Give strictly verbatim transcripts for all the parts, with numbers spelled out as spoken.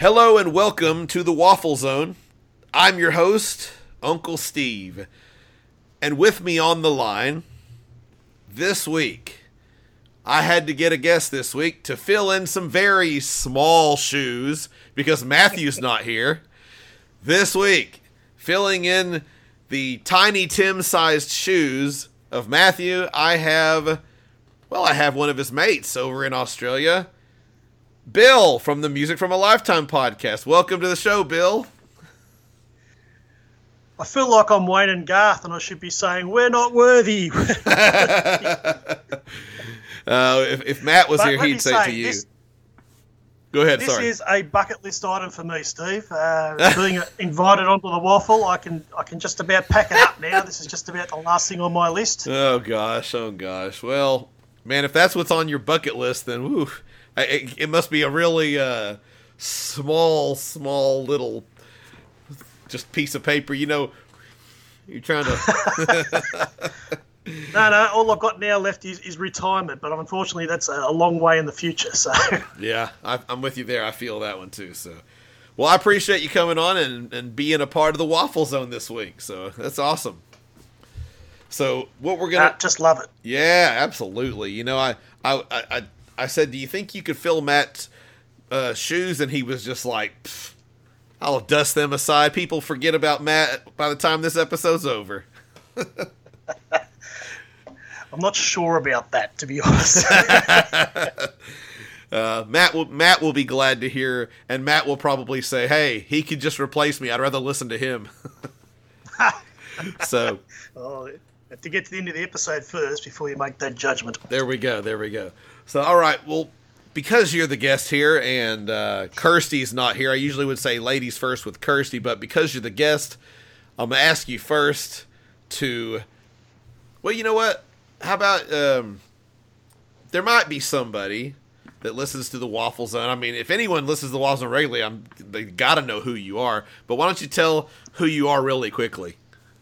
Hello and welcome to the Waffle Zone. I'm your host, Uncle Steve. And with me on the line this week, I had to get a guest this week to fill in some very small shoes because Matthew's not here. This week, filling in the Tiny Tim-sized shoes of Matthew, I have, well, I have one of his mates over in Australia, Bill from the Music from a Lifetime podcast. Welcome to the show, Bill. I feel like I'm Wayne and Garth, and I should be saying, we're not worthy. uh, if, if Matt was but here, he'd say, say to you. This, Go ahead, this sorry. This is a bucket list item for me, Steve. Uh, being invited onto the Waffle, I can I can just about pack it up now. This is just about the last thing on my list. Oh, gosh, oh, gosh. Well, man, if that's what's on your bucket list, then woo, it, it must be a really uh, small, small little just piece of paper. You know, you're trying to... No, no, all I've got now left is, is retirement, but unfortunately that's a, a long way in the future. So yeah, I, I'm with you there. I feel that one too. So, well, I appreciate you coming on and, and being a part of the Waffle Zone this week. So that's awesome. So what we're gonna uh, just love it. Yeah, absolutely. You know, I I I, I said, do you think you could fill Matt's uh, shoes? And he was just like, I'll dust them aside. People forget about Matt by the time this episode's over. I'm not sure about that, to be honest. uh, Matt will Matt will be glad to hear, and Matt will probably say, "Hey, he could just replace me. I'd rather listen to him." So, oh, have to get to the end of the episode first before you make that judgment. There we go. There we go. So, all right. Well, because you're the guest here, and uh, Kirsty's not here, I usually would say ladies first with Kirsty, but because you're the guest, I'm gonna ask you first to. Well, you know what? How about, um, there might be somebody that listens to the Waffle Zone. I mean, if anyone listens to the Waffle Zone regularly, I'm, they got to know who you are. But why don't you tell who you are really quickly?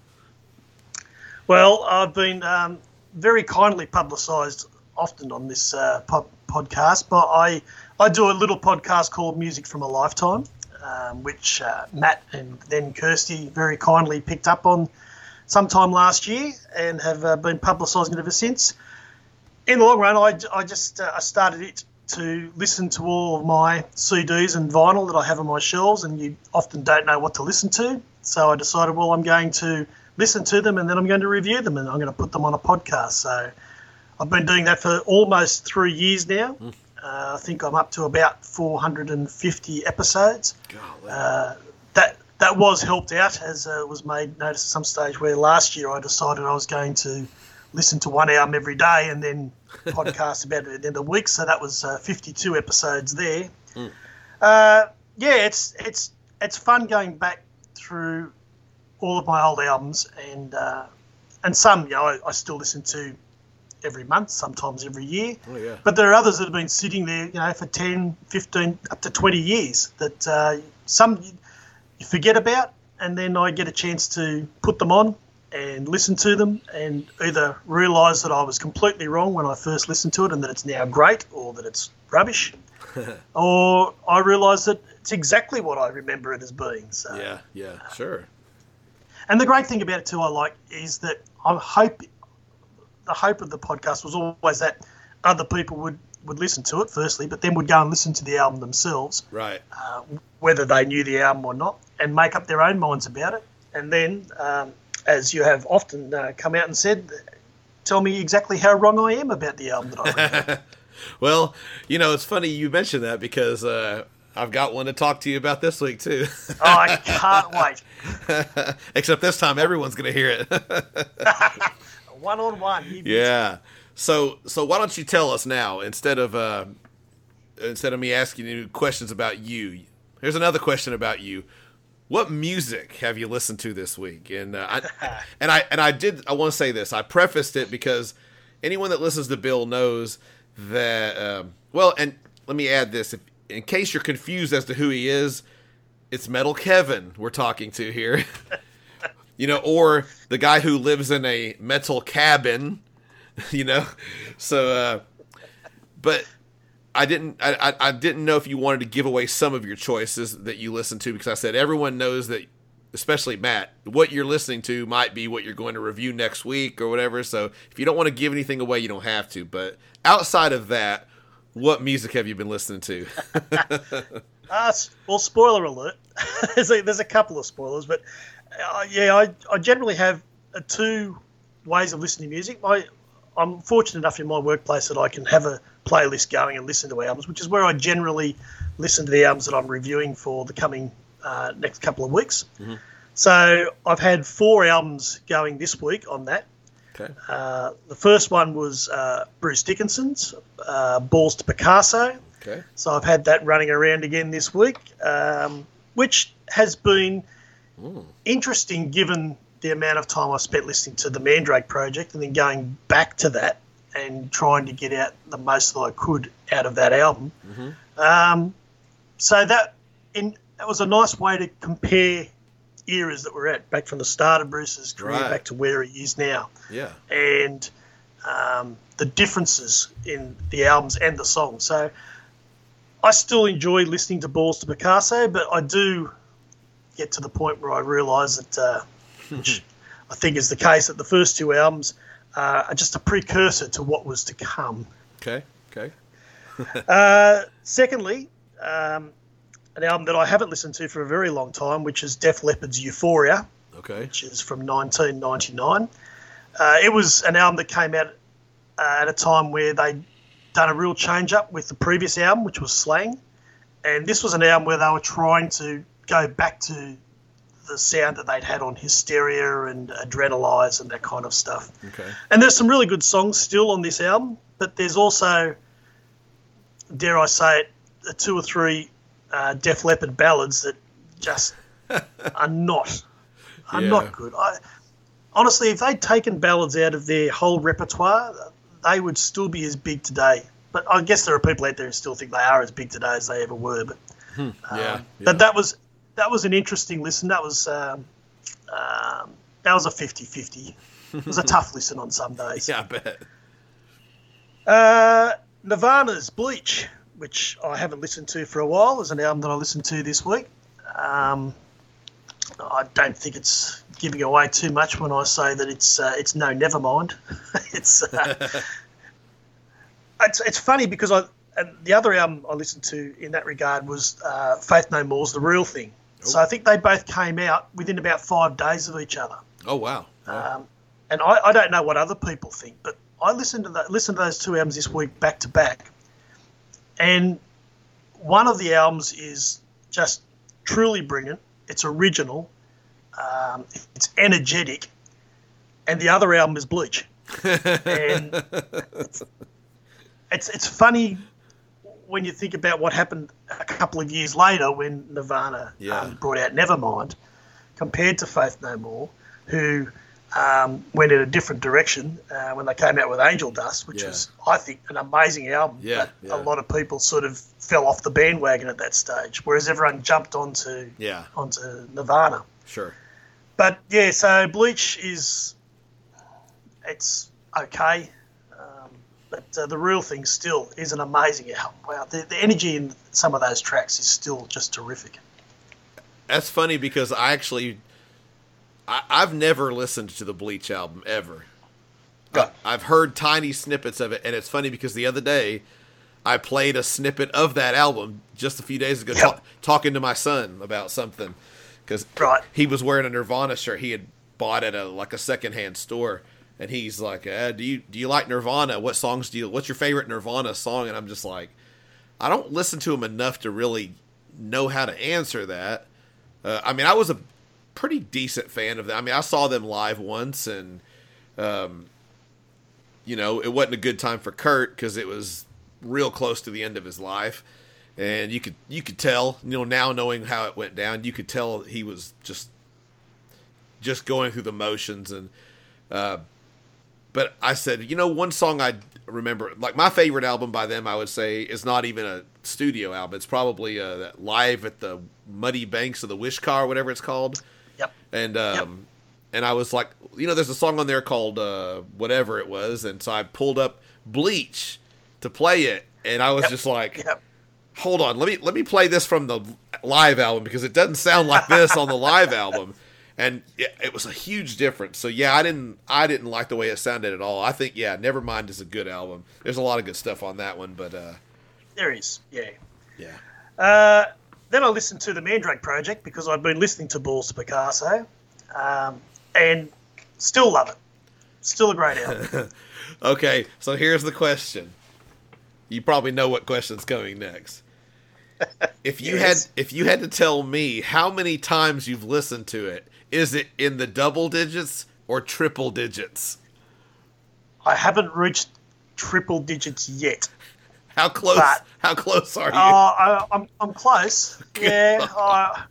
Well, I've been um, very kindly publicised often on this uh, po- podcast, but I, I do a little podcast called Music from a Lifetime, um, which uh, Matt and then Kirsty very kindly picked up on sometime last year and have uh, been publicising it ever since. In the long run, I, I just uh, I started it to listen to all of my C Ds and vinyl that I have on my shelves, and you often don't know what to listen to. So I decided, well, I'm going to listen to them and then I'm going to review them and I'm going to put them on a podcast. So I've been doing that for almost three years now. Mm. Uh, I think I'm up to about four hundred fifty episodes. Uh, that That was helped out, as uh, was made notice at some stage where last year I decided I was going to listen to one album every day and then podcast about it at the end of the week. So that was uh, fifty-two episodes there. Mm. Uh, yeah, it's it's it's fun going back through all of my old albums, and uh, and some, you know, I, I still listen to every month, sometimes every year. Oh, yeah. But there are others that have been sitting there, you know, for ten, fifteen, up to twenty years that uh, some... you forget about, and then I get a chance to put them on and listen to them and either realise that I was completely wrong when I first listened to it and that it's now great, or that it's rubbish, or I realise that it's exactly what I remember it as being. So yeah, yeah, sure. And the great thing about it too, I like, is that I hope the hope of the podcast was always that other people would would listen to it firstly, but then would go and listen to the album themselves, right? Uh, whether they knew the album or not, and make up their own minds about it. And then, um, as you have often uh, come out and said, tell me exactly how wrong I am about the album that I read. Well, you know, it's funny you mentioned that because uh, I've got one to talk to you about this week too. Oh, I can't wait. Except this time, everyone's going to hear it. One on one. Yeah. So, so why don't you tell us now instead of uh, instead of me asking you questions about you? Here's another question about you. What music have you listened to this week? And uh, I, and I and I did. I want to say this. I prefaced it because anyone that listens to Bill knows that. Um, well, and let me add this: if, in case you're confused as to who he is, it's Metal Kevin we're talking to here. You know, or the guy who lives in a metal cabin. You know, so. Uh, but I didn't I, I I didn't know if you wanted to give away some of your choices that you listen to, because I said everyone knows that, especially Matt, what you're listening to might be what you're going to review next week or whatever. So if you don't want to give anything away, you don't have to. But outside of that, what music have you been listening to? uh, well, spoiler alert. there's, a, there's a couple of spoilers, but uh, yeah, I, I generally have uh, two ways of listening to music. My, I'm fortunate enough in my workplace that I can have a playlist going and listen to albums, which is where I generally listen to the albums that I'm reviewing for the coming uh, next couple of weeks. Mm-hmm. So I've had four albums going this week on that. Okay. Uh, the first one was uh, Bruce Dickinson's uh, Balls to Picasso. Okay. So I've had that running around again this week, um, which has been mm. interesting given the amount of time I spent listening to the Mandrake Project and then going back to that and trying to get out the most that I could out of that album. Mm-hmm. Um, so that in that was a nice way to compare eras that we're at, back from the start of Bruce's career right. back to where he is now. Yeah. And um, the differences in the albums and the songs. So I still enjoy listening to Balls to Picasso, but I do get to the point where I realise that, uh, which I think is the case, that the first two albums uh, are just a precursor to what was to come. Okay, okay. uh, secondly, um, an album that I haven't listened to for a very long time, which is Def Leppard's Euphoria, okay, which is from nineteen ninety-nine. Uh, it was an album that came out uh, at a time where they'd done a real change-up with the previous album, which was Slang. And this was an album where they were trying to go back to the sound that they'd had on Hysteria and Adrenalize and that kind of stuff. Okay. And there's some really good songs still on this album, but there's also, dare I say it, two or three uh, Def Leppard ballads that just are not are yeah. not good. I, honestly, if they'd taken ballads out of their whole repertoire, they would still be as big today. But I guess there are people out there who still think they are as big today as they ever were. But hmm. um, yeah, yeah. but that was that was an interesting listen. That was um, um, that was a fifty-fifty. It was a tough listen on some days. Yeah, I bet. Uh, Nirvana's Bleach, which I haven't listened to for a while, is an album that I listened to this week. Um, I don't think it's giving away too much when I say that it's uh, it's no Nevermind. it's, uh, it's it's funny because I and the other album I listened to in that regard was uh, Faith No More's The Real Thing. Oh. So I think they both came out within about five days of each other. Oh wow! wow. Um, and I, I don't know what other people think, but I listened to that listened to those two albums this week back to back, and one of the albums is just truly brilliant. It's original, um, it's energetic, and the other album is Bleach. And it's, it's it's funny when you think about what happened a couple of years later when Nirvana yeah. um, brought out Nevermind, compared to Faith No More, who um, went in a different direction uh, when they came out with Angel Dust, which yeah. was, I think, an amazing album. Yeah, but yeah. a lot of people sort of fell off the bandwagon at that stage, whereas everyone jumped onto yeah. onto Nirvana. Sure. But yeah, so Bleach is it's okay. But uh, The Real Thing still is an amazing album. Wow, the, the energy in some of those tracks is still just terrific. That's funny because I actually, I, I've never listened to the Bleach album ever. Go. I've heard tiny snippets of it, and it's funny because the other day I played a snippet of that album just a few days ago, yep. talk, talking to my son about something because right. he was wearing a Nirvana shirt he had bought at a like a secondhand store. And he's like, uh, "Do you do you like Nirvana? What songs do you? What's your favorite Nirvana song?" And I'm just like, I don't listen to him enough to really know how to answer that. Uh, I mean, I was a pretty decent fan of them. I mean, I saw them live once, and um, you know, it wasn't a good time for Kurt because it was real close to the end of his life, and you could you could tell, you know, now knowing how it went down, you could tell he was just just going through the motions and. Uh, But I said, you know, one song I remember, like my favorite album by them, I would say, is not even a studio album. It's probably uh, that Live at the Muddy Banks of the Wishkar, whatever it's called. Yep. And um, yep. and I was like, you know, there's a song on there called uh, whatever it was, and so I pulled up Bleach to play it, and I was Yep. just like, Yep. hold on, let me let me play this from the live album because it doesn't sound like this on the live album. And it, it was a huge difference. So yeah, I didn't I didn't like the way it sounded at all. I think yeah, Nevermind is a good album. There's a lot of good stuff on that one, but uh, There is, yeah. yeah. Uh, then I listened to the Mandrake Project because I've been listening to Balls to Picasso, um, and still love it. Still a great album. Okay, so here's the question. You probably know what question's coming next. If you Yes. had if you had to tell me how many times you've listened to it, is it in the double digits or triple digits? I haven't reached triple digits yet. How close? But- how close are you? Uh, I, I'm I'm close. Yeah. I,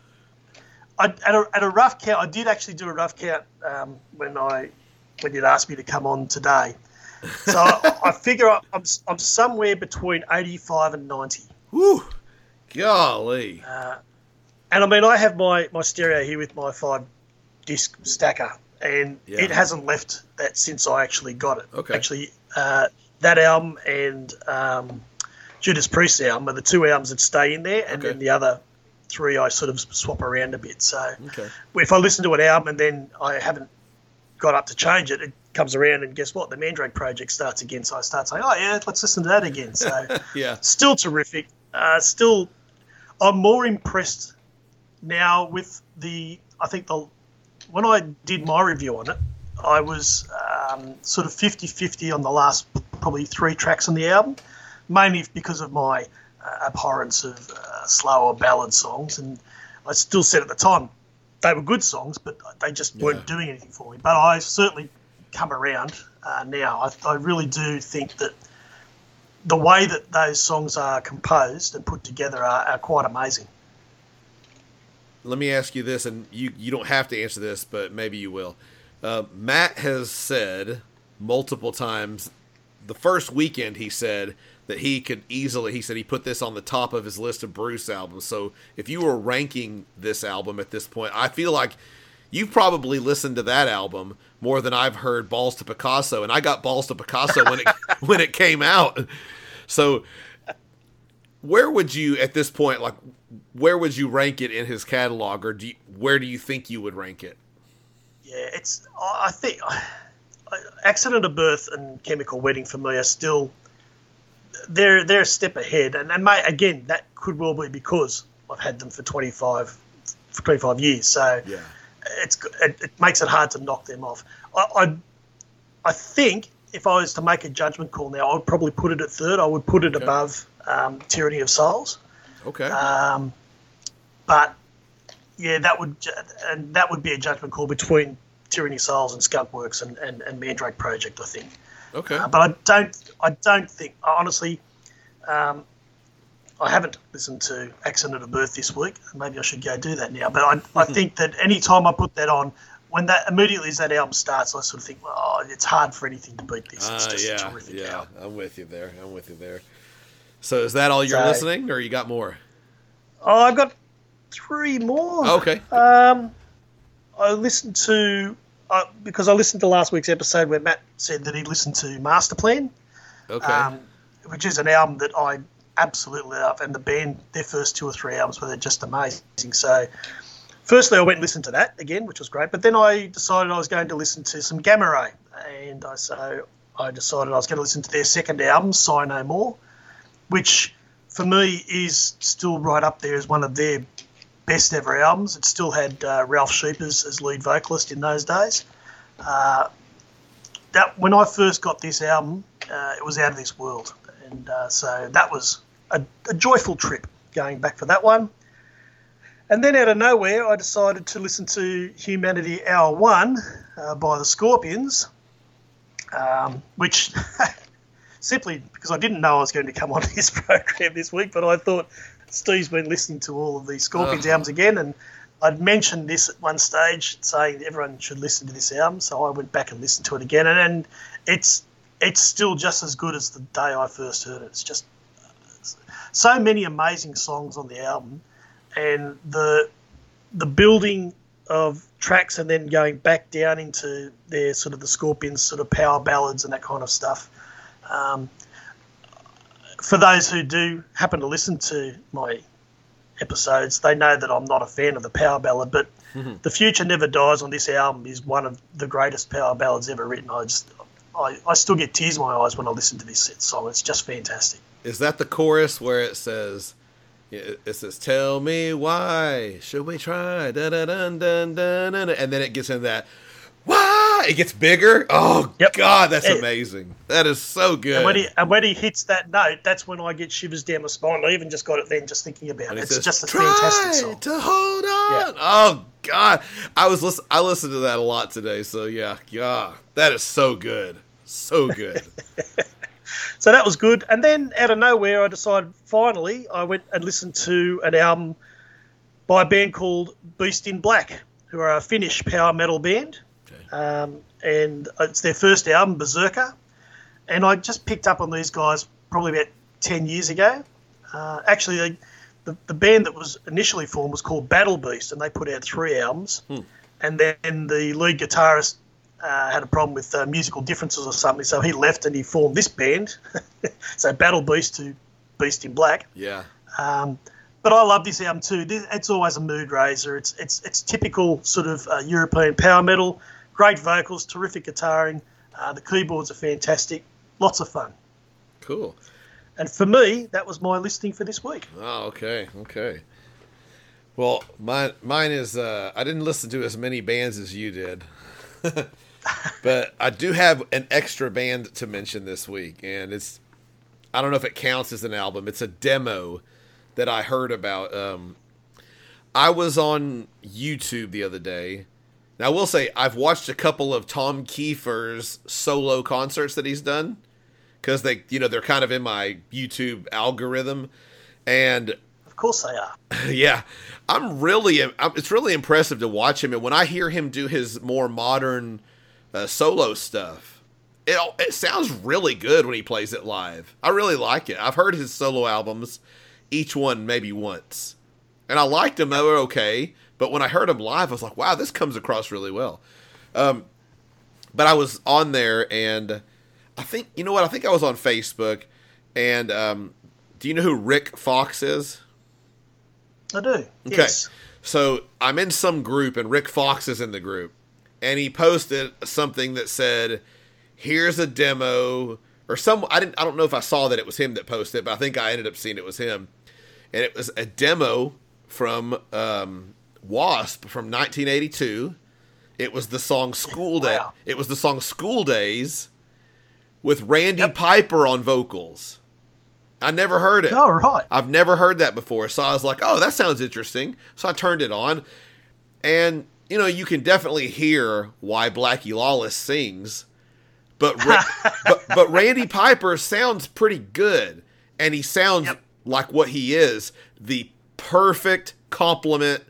I, at, a, at a rough count, I did actually do a rough count um, when I when you'd asked me to come on today. So I, I figure I'm I'm somewhere between eighty-five and ninety. Whew. Golly. And I mean, I have my, my stereo here with my five disc stacker, and Yeah. it hasn't left that since I actually got it. Okay. Actually, uh, that album and um, Judas Priest album are the two albums that stay in there, and Okay. then the other three I sort of swap around a bit. So Okay. if I listen to an album and then I haven't got up to change it, it comes around and guess what? The Mandrake Project starts again. So I start saying, oh, yeah, let's listen to that again. So Yeah. still terrific. Uh, still, I'm more impressed now with the, I think the, when I did my review on it, I was um, sort of fifty-fifty on the last probably three tracks on the album, mainly because of my uh, abhorrence of uh, slower ballad songs. And I still said at the time they were good songs, but they just weren't Yeah. doing anything for me. But I certainly come around uh, now. I, I really do think that the way that those songs are composed and put together are, are quite amazing. Let me ask you this, and you, you don't have to answer this, but maybe you will. Uh, Matt has said multiple times, the first weekend he said that he could easily, he said he put this on the top of his list of Bruce albums. So if you were ranking this album at this point, I feel like you've probably listened to that album more than I've heard Balls to Picasso, and I got Balls to Picasso when it when it came out. So where would you, at this point, like, where would you rank it in his catalog, or do you, where do you think you would rank it? Yeah, it's. I I think Accident of Birth and Chemical Wedding for me are still they're they're a step ahead, and and mate, again, that could well be because I've had them for twenty-five for twenty-five years. So Yeah. it's it, it makes it hard to knock them off. I, I I think if I was to make a judgment call now, I would probably put it at third. I would put it Okay. above um, Tyranny of Souls. Okay. Um, but yeah, that would ju- and that would be a judgment call between Tyranny of Souls and Skunkworks and, and, and Mandrake Project, I think. okay. Uh, but I don't, I don't think honestly. Um, I haven't listened to Accident of Birth this week. Maybe I should go do that now. But I, I think that any time I put that on, when that immediately as that album starts, I sort of think, oh, it's hard for anything to beat this. It's Uh, just a yeah, terrific yeah. album. I'm with you there. I'm with you there. So is that all you're So- listening, or you got more? Oh, I've got three more. Okay. Um, I listened to uh, because I listened to last week's episode where Matt said that he listened to Master Plan, Okay. um, which is an album that I absolutely love, and the band, their first two or three albums were just amazing. So, firstly, I went and listened to that again, which was great. But then I decided I was going to listen to some Gamma Ray, and I so I decided I was going to listen to their second album, Sigh No More, which for me is still right up there as one of their best ever albums. It still had uh, Ralph Sheepers as lead vocalist in those days. Uh, that when I first got this album, uh, it was out of this world, and uh, so that was a, a joyful trip going back for that one. And then out of nowhere, I decided to listen to Humanity Hour One uh, by the Scorpions, um, which simply because I didn't know I was going to come on this program this week, but I thought Steve's been listening to all of these Scorpions Oh. albums again, and I'd mentioned this at one stage, saying everyone should listen to this album. So I went back and listened to it again, and, and it's it's still just as good as the day I first heard it. It's just so many amazing songs on the album, and the the building of tracks, and then going back down into their sort of the Scorpions sort of power ballads and that kind of stuff. Um, for those who do happen to listen to my episodes, they know that I'm not a fan of the power ballad, but mm-hmm. The Future Never Dies on this album is one of the greatest power ballads ever written. I just, I, I still get tears in my eyes when I listen to this song. It's just fantastic. Is that the chorus where it says, it says, "Tell me why should we try?" Da, da, dun, dun, dun, dun, and then it gets in that, why? It gets bigger. Oh, yep. God, that's it, amazing. That is so good. And when, he, and when he hits that note, that's when I get shivers down my spine. I even just got it then just thinking about it. It's says, just a fantastic song. To hold on. Yeah. Oh, God. I was listen- I listened to that a lot today, so yeah. Yeah. That is so good. So good. So that was good. And then out of nowhere, I decided finally I went and listened to an album by a band called Beast in Black, who are a Finnish power metal band. Okay. Um, and it's their first album, Berserker. And I just picked up on these guys probably about ten years ago. Uh, actually, they, the, the band that was initially formed was called Battle Beast, and they put out three albums. Hmm. And then the lead guitarist Uh, had a problem with uh, musical differences or something, so he left and he formed this band. So Battle Beast to Beast in Black. Yeah. Um, but I love this album too. It's always a mood raiser. It's it's it's typical sort of uh, European power metal. Great vocals, terrific guitaring. Uh, the keyboards are fantastic. Lots of fun. Cool. And for me, that was my listing for this week. Oh, okay, okay. Well, mine mine is uh, I didn't listen to as many bands as you did. But I do have an extra band to mention this week, and it's, I don't know if it counts as an album. It's a demo that I heard about. Um, I was on YouTube the other day. Now, I will say I've watched a couple of Tom Kiefer's solo concerts that he's done, because they, you know, they're kind of in my YouTube algorithm, and of course they are. Yeah, I'm really, I'm, it's really impressive to watch him, and when I hear him do his more modern Uh, solo stuff, it it sounds really good when he plays it live. I really like it. I've heard his solo albums, each one maybe once, and I liked them. They were okay, but when I heard them live, I was like, wow, this comes across really well. Um, but I was on there, and I think, you know what, I think I was on Facebook, and um, do you know who Rick Fox is? I do, okay. Yes. So I'm in some group, and Rick Fox is in the group. And he posted something that said, "Here's a demo," or some. I didn't. I don't know if I saw that it was him that posted it, but I think I ended up seeing it was him. And it was a demo from um, Wasp from nineteen eighty-two. It was the song "School Day." Wow. It was the song "School Days" with Randy Yep. Piper on vocals. I never heard it. Oh, right. I've never heard that before, so I was like, "Oh, that sounds interesting." So I turned it on, and you know, you can definitely hear why Blackie Lawless sings, but Ra- but but Randy Piper sounds pretty good, and he sounds yep. like what he is, the perfect complement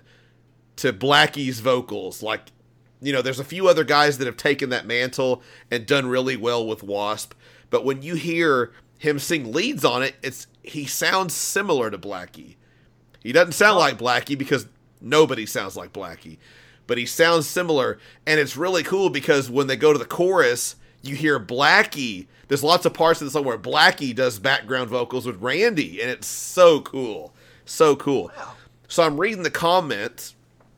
to Blackie's vocals. Like, you know, there's a few other guys that have taken that mantle and done really well with Wasp, but when you hear him sing leads on it, it's he sounds similar to Blackie. He doesn't sound like Blackie because nobody sounds like Blackie. But he sounds similar, and it's really cool because when they go to the chorus, you hear Blackie. There's lots of parts of the song where Blackie does background vocals with Randy, and it's so cool. So cool. Wow. So I'm reading the comments,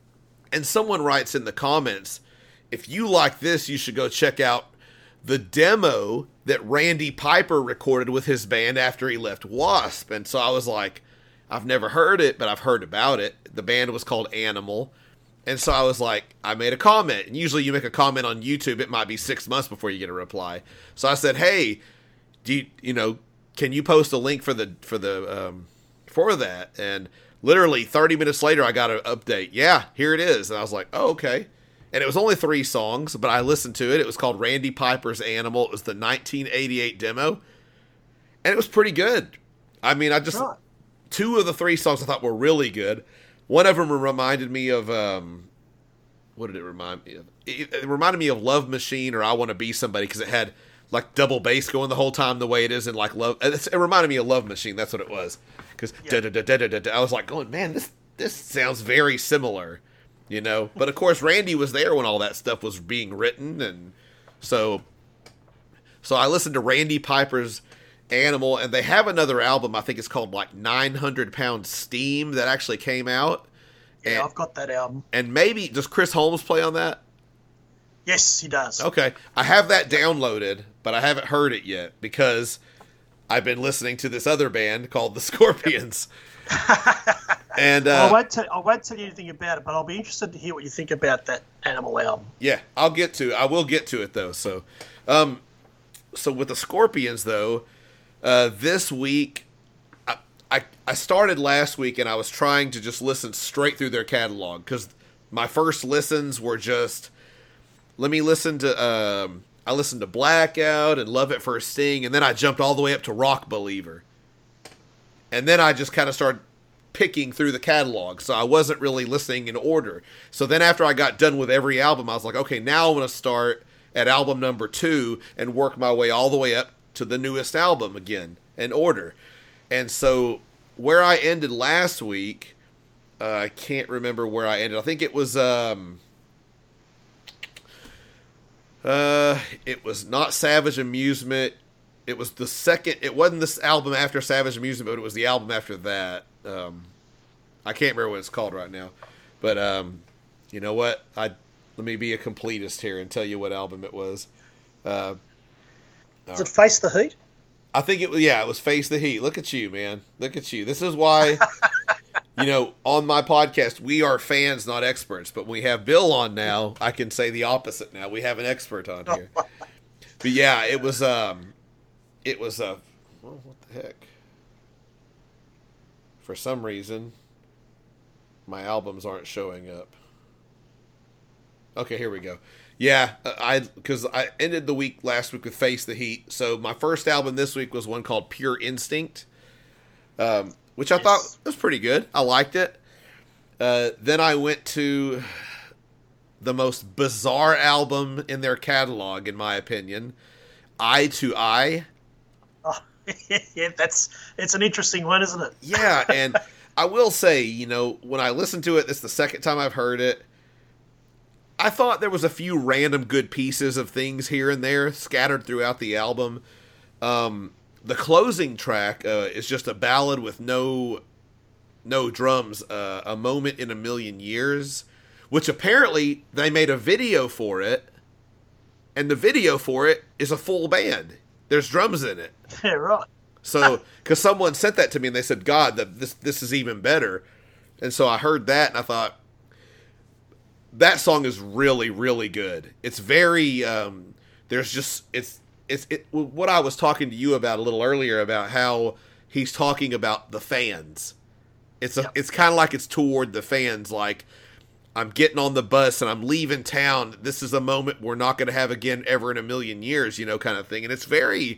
and someone writes in the comments, if you like this, you should go check out the demo that Randy Piper recorded with his band after he left Wasp. And so I was like, I've never heard it, but I've heard about it. The band was called Animal. And so I was like, I made a comment. And usually you make a comment on YouTube, it might be six months before you get a reply. So I said, hey, do you, you know, can you post a link for the for the um, for that? And literally thirty minutes later, I got an update. Yeah, here it is. And I was like, oh, okay. And it was only three songs, but I listened to it. It was called Randy Piper's Animal. It was the nineteen eighty-eight demo. And it was pretty good. I mean, I just, Right. two of the three songs I thought were really good. One of them reminded me of, um, what did it remind me of? It, it reminded me of Love Machine or I Want to Be Somebody because it had like double bass going the whole time the way it is in like Love. It reminded me of Love Machine. That's what it was. Because Yeah. I was like going, man, this this sounds very similar, you know. But of course, Randy was there when all that stuff was being written, and so so I listened to Randy Piper's Animal, and they have another album. I think it's called like nine hundred Pound Steam that actually came out. Yeah, and, I've got that album. And maybe does Chris Holmes play on that? Yes, he does. Okay, I have that downloaded, but I haven't heard it yet because I've been listening to this other band called the Scorpions. and uh, well, I won't tell, I won't tell you anything about it, but I'll be interested to hear what you think about that Animal album. Yeah, I'll get to. I will get to it though. So, um, so with the Scorpions though, uh, this week, I, I I started last week and I was trying to just listen straight through their catalog because my first listens were just let me listen to. Um, I listened to Blackout and Love at First Sting, and then I jumped all the way up to Rock Believer. And then I just kind of started picking through the catalog, so I wasn't really listening in order. So then after I got done with every album, I was like, okay, now I'm going to start at album number two and work my way all the way up to the newest album again in order. And so where I ended last week, uh, I can't remember where I ended. I think it was... Um, uh, it was not Savage Amusement. It was the second. It wasn't this album after Savage Amusement, but it was the album after that. Um, I can't remember what it's called right now, but um, you know what? I let me be a completist here and tell you what album it was. Uh, Does it Face the Heat? I think it was. Yeah, it was Face the Heat. Look at you, man. Look at you. This is why. You know, on my podcast, we are fans, not experts. But when we have Bill on now, I can say the opposite. Now we have an expert on here. But yeah, it was. Um, It was a, well, what the heck? For some reason, my albums aren't showing up. Okay, here we go. Yeah, I because I ended the week last week with Face the Heat. So my first album this week was one called Pure Instinct, um, which I yes. thought was pretty good. I liked it. Uh, then I went to the most bizarre album in their catalog, in my opinion, Eye to Eye. Oh, yeah, that's it's an interesting one, isn't it? Yeah, and I will say, you know, when I listened to it, this is the second time I've heard it. I thought there was a few random good pieces of things here and there scattered throughout the album. Um, the closing track uh, is just a ballad with no no drums, uh, A Moment in a Million Years, which apparently they made a video for it, and the video for it is a full band. There's drums in it. Yeah, right. So, because someone sent that to me and they said, God, that this this is even better. And so I heard that and I thought, that song is really, really good. It's very, um, there's just, it's, it's, it, what I was talking to you about a little earlier about how he's talking about the fans. It's a, yep. It's kind of like it's toward the fans, like, I'm getting on the bus and I'm leaving town. This is a moment we're not going to have again ever in a million years, you know, kind of thing. And it's very,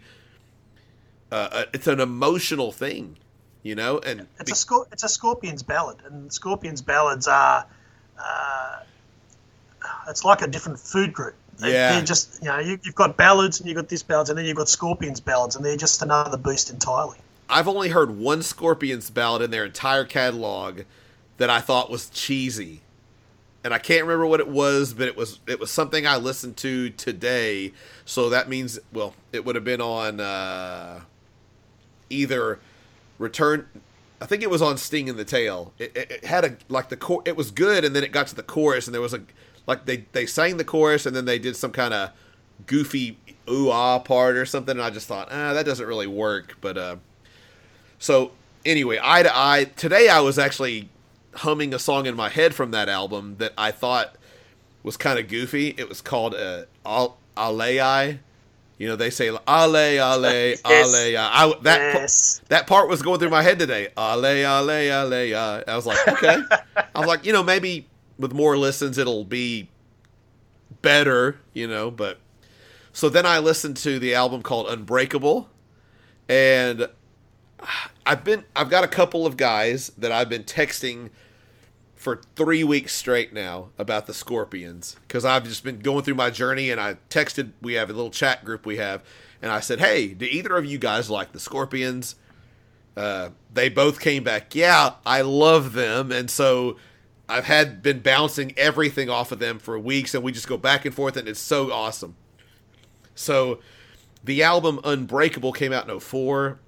uh, it's an emotional thing, you know. And it's a Scor- it's a Scorpions ballad, and Scorpions ballads are, uh, it's like a different food group. They, yeah, they're just, you know, you, you've got ballads and you've got this ballads, and then you've got Scorpions ballads, and they're just another beast entirely. I've only heard one Scorpions ballad in their entire catalog that I thought was cheesy. And I can't remember what it was, but it was it was something I listened to today. So that means, well, it would have been on uh, either Return. I think it was on Sting in the Tail. It, it, it had a like the cor- It was good, and then it got to the chorus, and there was a like they they sang the chorus, and then they did some kind of goofy ooh ah part or something. And I just thought, ah, that doesn't really work. But uh, so anyway, Eye to Eye. Today I was actually humming a song in my head from that album that I thought was kind of goofy. It was called uh, Alei. You know, they say Ale, Ale, yes. Ale. I, that yes. that part was going through my head today. Ale, Ale, Ale. I was like, okay. I was like, you know, maybe with more listens it'll be better, you know. But so then I listened to the album called Unbreakable, and I've been I've got a couple of guys that I've been texting for three weeks straight now about the Scorpions, because I've just been going through my journey, and I texted, we have a little chat group we have, and I said, hey, do either of you guys like the Scorpions? Uh, they both came back, yeah, I love them, and so I've had been bouncing everything off of them for weeks, and we just go back and forth, and it's so awesome. So the album Unbreakable came out in oh four,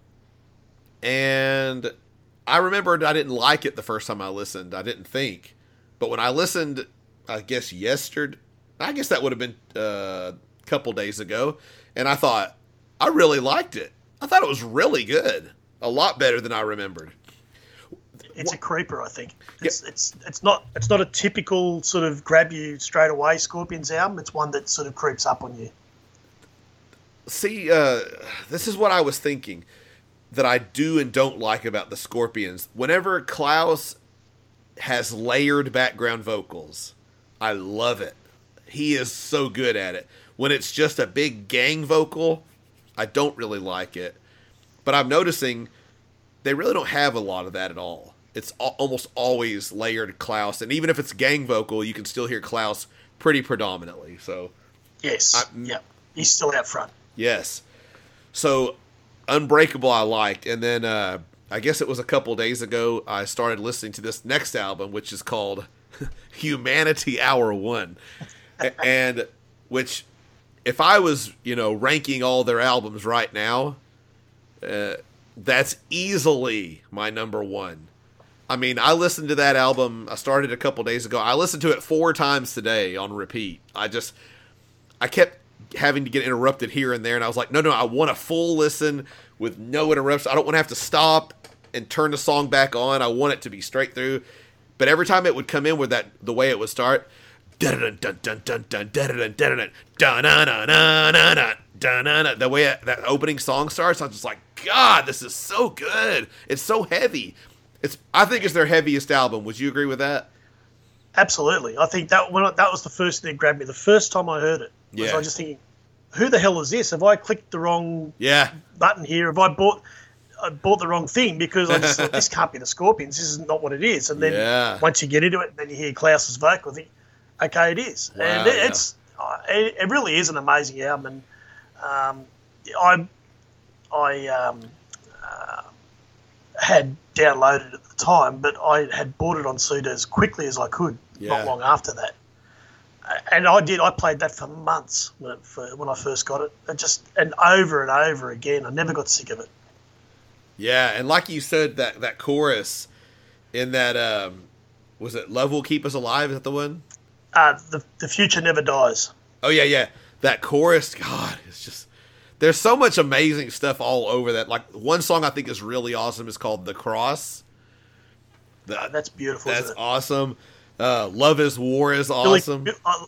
and I remembered I didn't like it the first time I listened. I didn't think. But when I listened, I guess yesterday, I guess that would have been uh, a couple days ago, and I thought, I really liked it. I thought it was really good. A lot better than I remembered. It's a creeper, I think. It's yeah. it's it's not it's not a typical sort of grab you straight away Scorpions album. It's one that sort of creeps up on you. See, uh, this is what I was thinking that I do and don't like about the Scorpions. Whenever Klaus has layered background vocals, I love it. He is so good at it. When it's just a big gang vocal, I don't really like it. But I'm noticing they really don't have a lot of that at all. It's almost always layered Klaus, and even if it's gang vocal, you can still hear Klaus pretty predominantly. So, yes, I, yeah, he's still out front. Yes. So, Unbreakable I liked, and then uh, I guess it was a couple days ago I started listening to this next album, which is called Humanity Hour One, and which, if I was, you know, ranking all their albums right now, uh, that's easily my number one. I mean, I listened to that album. I started a couple days ago. I listened to it four times today on repeat. I just, I kept having to get interrupted here and there, and I was like, no, no, I want a full listen with no interruptions. I don't want to have to stop and turn the song back on. I want it to be straight through. But every time it would come in with that, the way it would start, dun dun dun dun dun dun dun dun dun dun dun, the way that opening song starts, I'm just like, God, this is so good. It's so heavy. It's, I think it's their heaviest album. Would you agree with that? Absolutely. I think that when I, that was the first thing that grabbed me. The first time I heard it, was yeah. I was just thinking, who the hell is this? Have I clicked the wrong yeah. button here? Have I bought I bought the wrong thing? Because I just thought, this can't be the Scorpions. This is not what it is. And then yeah. once you get into it, then you hear Klaus's vocal, I think, okay, it is. Wow, and it, yeah. it's it, it really is an amazing album. And um, I I um, uh, had downloaded it at the time, but I had bought it on C D as quickly as I could, yeah. not long after that. And I did. I played that for months when, it, for, when I first got it. it. Just and over and over again. I never got sick of it. Yeah, and like you said, that that chorus in that um, was it "Love Will Keep Us Alive"? Is that the one? Uh, the the future never dies. Oh yeah, yeah. That chorus, God, it's just there's so much amazing stuff all over that. Like one song I think is really awesome is called "The Cross." The, oh, that's beautiful. That's isn't it? awesome. Uh, "Love Is War" is awesome. Billy, I,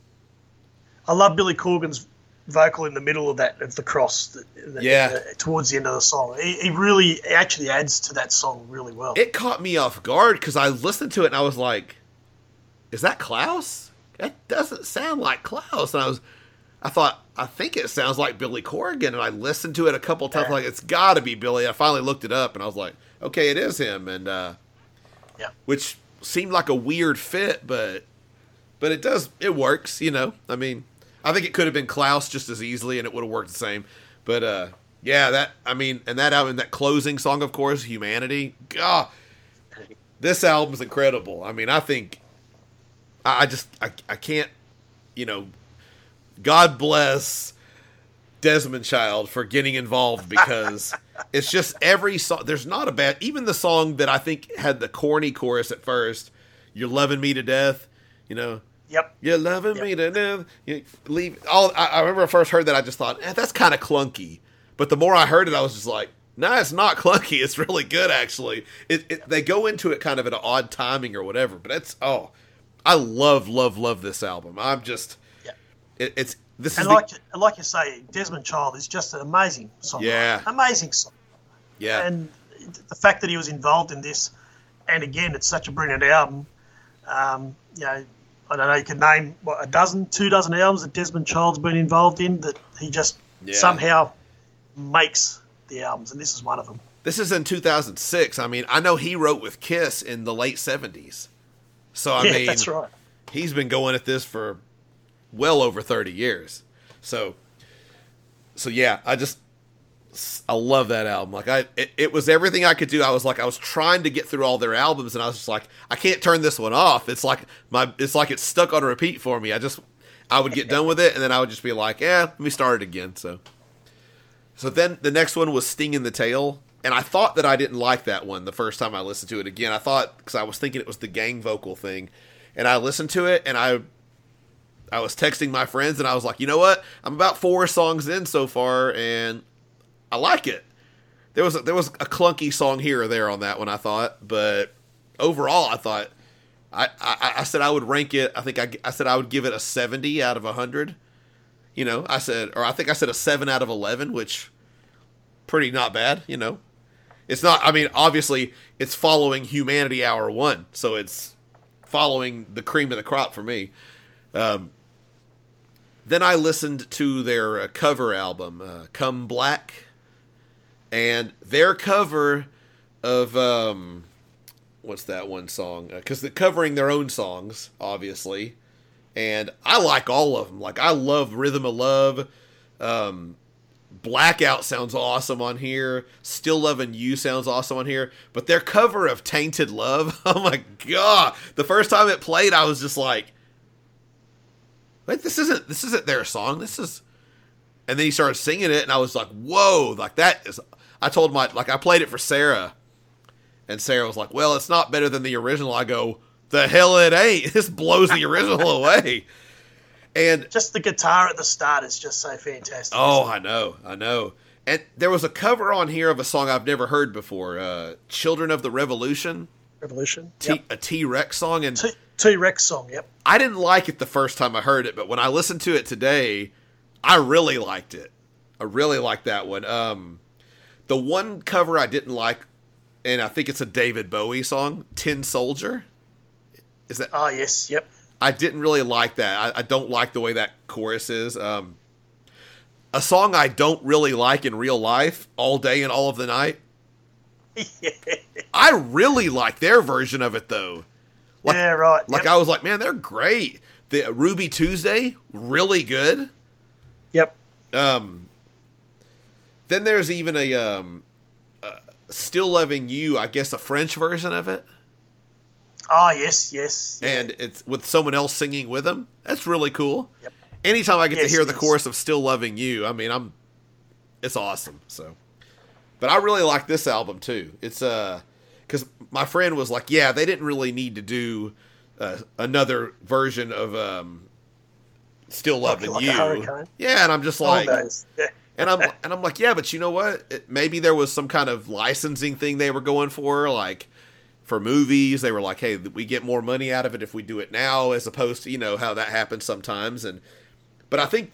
I love Billy Corgan's vocal in the middle of that of the cross. The, the, yeah, the, towards the end of the song, he, he really he actually adds to that song really well. It caught me off guard because I listened to it and I was like, "Is that Klaus? That doesn't sound like Klaus." And I was, I thought, I think it sounds like Billy Corgan. And I listened to it a couple times, yeah. like it's got to be Billy. I finally looked it up and I was like, okay, it is him. And uh, yeah, which seemed like a weird fit, but but it does it works. You know, I mean, I think it could have been Klaus just as easily, and it would have worked the same. But uh, yeah, that I mean, and that album, that closing song, of course, "Humanity." God, this album's incredible. I mean, I think I, I just I I can't, you know, God bless Desmond Child for getting involved because it's just every song. There's not a bad, even the song that I think had the corny chorus at first, "You're Loving Me to Death," you know. Yep. You're loving yep. me to death. You leave all. I, I remember I first heard that. I just thought, eh, that's kind of clunky. But the more I heard it, I was just like, nah, it's not clunky. It's really good, actually. It, it they go into it kind of at an odd timing or whatever. But it's oh, I love, love, love this album. I'm just, yep. it, it's this and is like the, like you say, Desmond Child is just an amazing song. Yeah. Amazing song. Yeah. And the fact that he was involved in this, and again, it's such a brilliant album. Um, you know. I don't know, you could name, what, a dozen, two dozen albums that Desmond Child's been involved in that he just yeah. somehow makes the albums, and this is one of them. This is in two thousand six. I mean, I know he wrote with Kiss in the late seventies. So, I yeah, mean, that's right. He's been going at this for well over thirty years. So, so yeah, I just, I love that album. Like I, it, it was everything I could do. I was like, I was trying to get through all their albums, and I was just like, I can't turn this one off. It's like my, it's like it's stuck on repeat for me. I just, I would get done with it, and then I would just be like, yeah, let me start it again. So, So then the next one was Sting in the Tail. And I thought that I didn't like that one the first time I listened to it again. I thought, because I was thinking it was the gang vocal thing. And I listened to it, and I I was texting my friends, and I was like, you know what? I'm about four songs in so far, and I like it. There was a, there was a clunky song here or there on that one, I thought. But overall, I thought, I, I, I said I would rank it, I think I, I said I would give it a seventy out of one hundred. You know, I said, or I think I said a seven out of eleven, which, pretty not bad, you know. It's not, I mean, obviously, it's following Humanity Hour one, so it's following the cream of the crop for me. Um, then I listened to their uh, cover album, uh, Come Black, and their cover of, um, what's that one song? Because uh, they're covering their own songs, obviously, and I like all of them. Like, I love Rhythm of Love, um... Blackout sounds awesome on here. Still Loving You sounds awesome on here. But their cover of Tainted Love, oh my god. The first time it played, I was just like, wait, this isn't this isn't their song. This is And then he started singing it and I was like, whoa, like that is I told my like I played it for Sarah. And Sarah was like, well, it's not better than the original. I go, the hell it ain't. This blows the original away. And just the guitar at the start is just so fantastic. Oh, I know, I know. And there was a cover on here of a song I've never heard before, uh, "Children of the Revolution." Revolution, T- yep. A T-Rex song, and T- T-Rex song. Yep. I didn't like it the first time I heard it, but when I listened to it today, I really liked it. I really liked that one. Um, the one cover I didn't like, and I think it's a David Bowie song, "Tin Soldier." Is that? Oh yes, yep. I didn't really like that. I, I don't like the way that chorus is. Um, a song I don't really like in real life, All Day and All of the Night. Yeah. I really like their version of it, though. Like, yeah, right. Like, yep. I was like, man, they're great. The Ruby Tuesday, really good. Yep. Um. Then there's even a um, uh, Still Loving You, I guess a French version of it. Oh, yes, yes. Yeah. And it's with someone else singing with them. That's really cool. Yep. Anytime I get yes, to hear the yes. chorus of Still Loving You, I mean, I'm, it's awesome. So, but I really like this album too. It's, uh, cause my friend was like, yeah, they didn't really need to do uh, another version of, um, Still Loving like You. A hurricane. Yeah. And I'm just like, yeah. and I'm, and I'm like, yeah, but you know what? It, maybe there was some kind of licensing thing they were going for, like, for movies, they were like, hey, we get more money out of it if we do it now, as opposed to, you know, how that happens sometimes. And but I think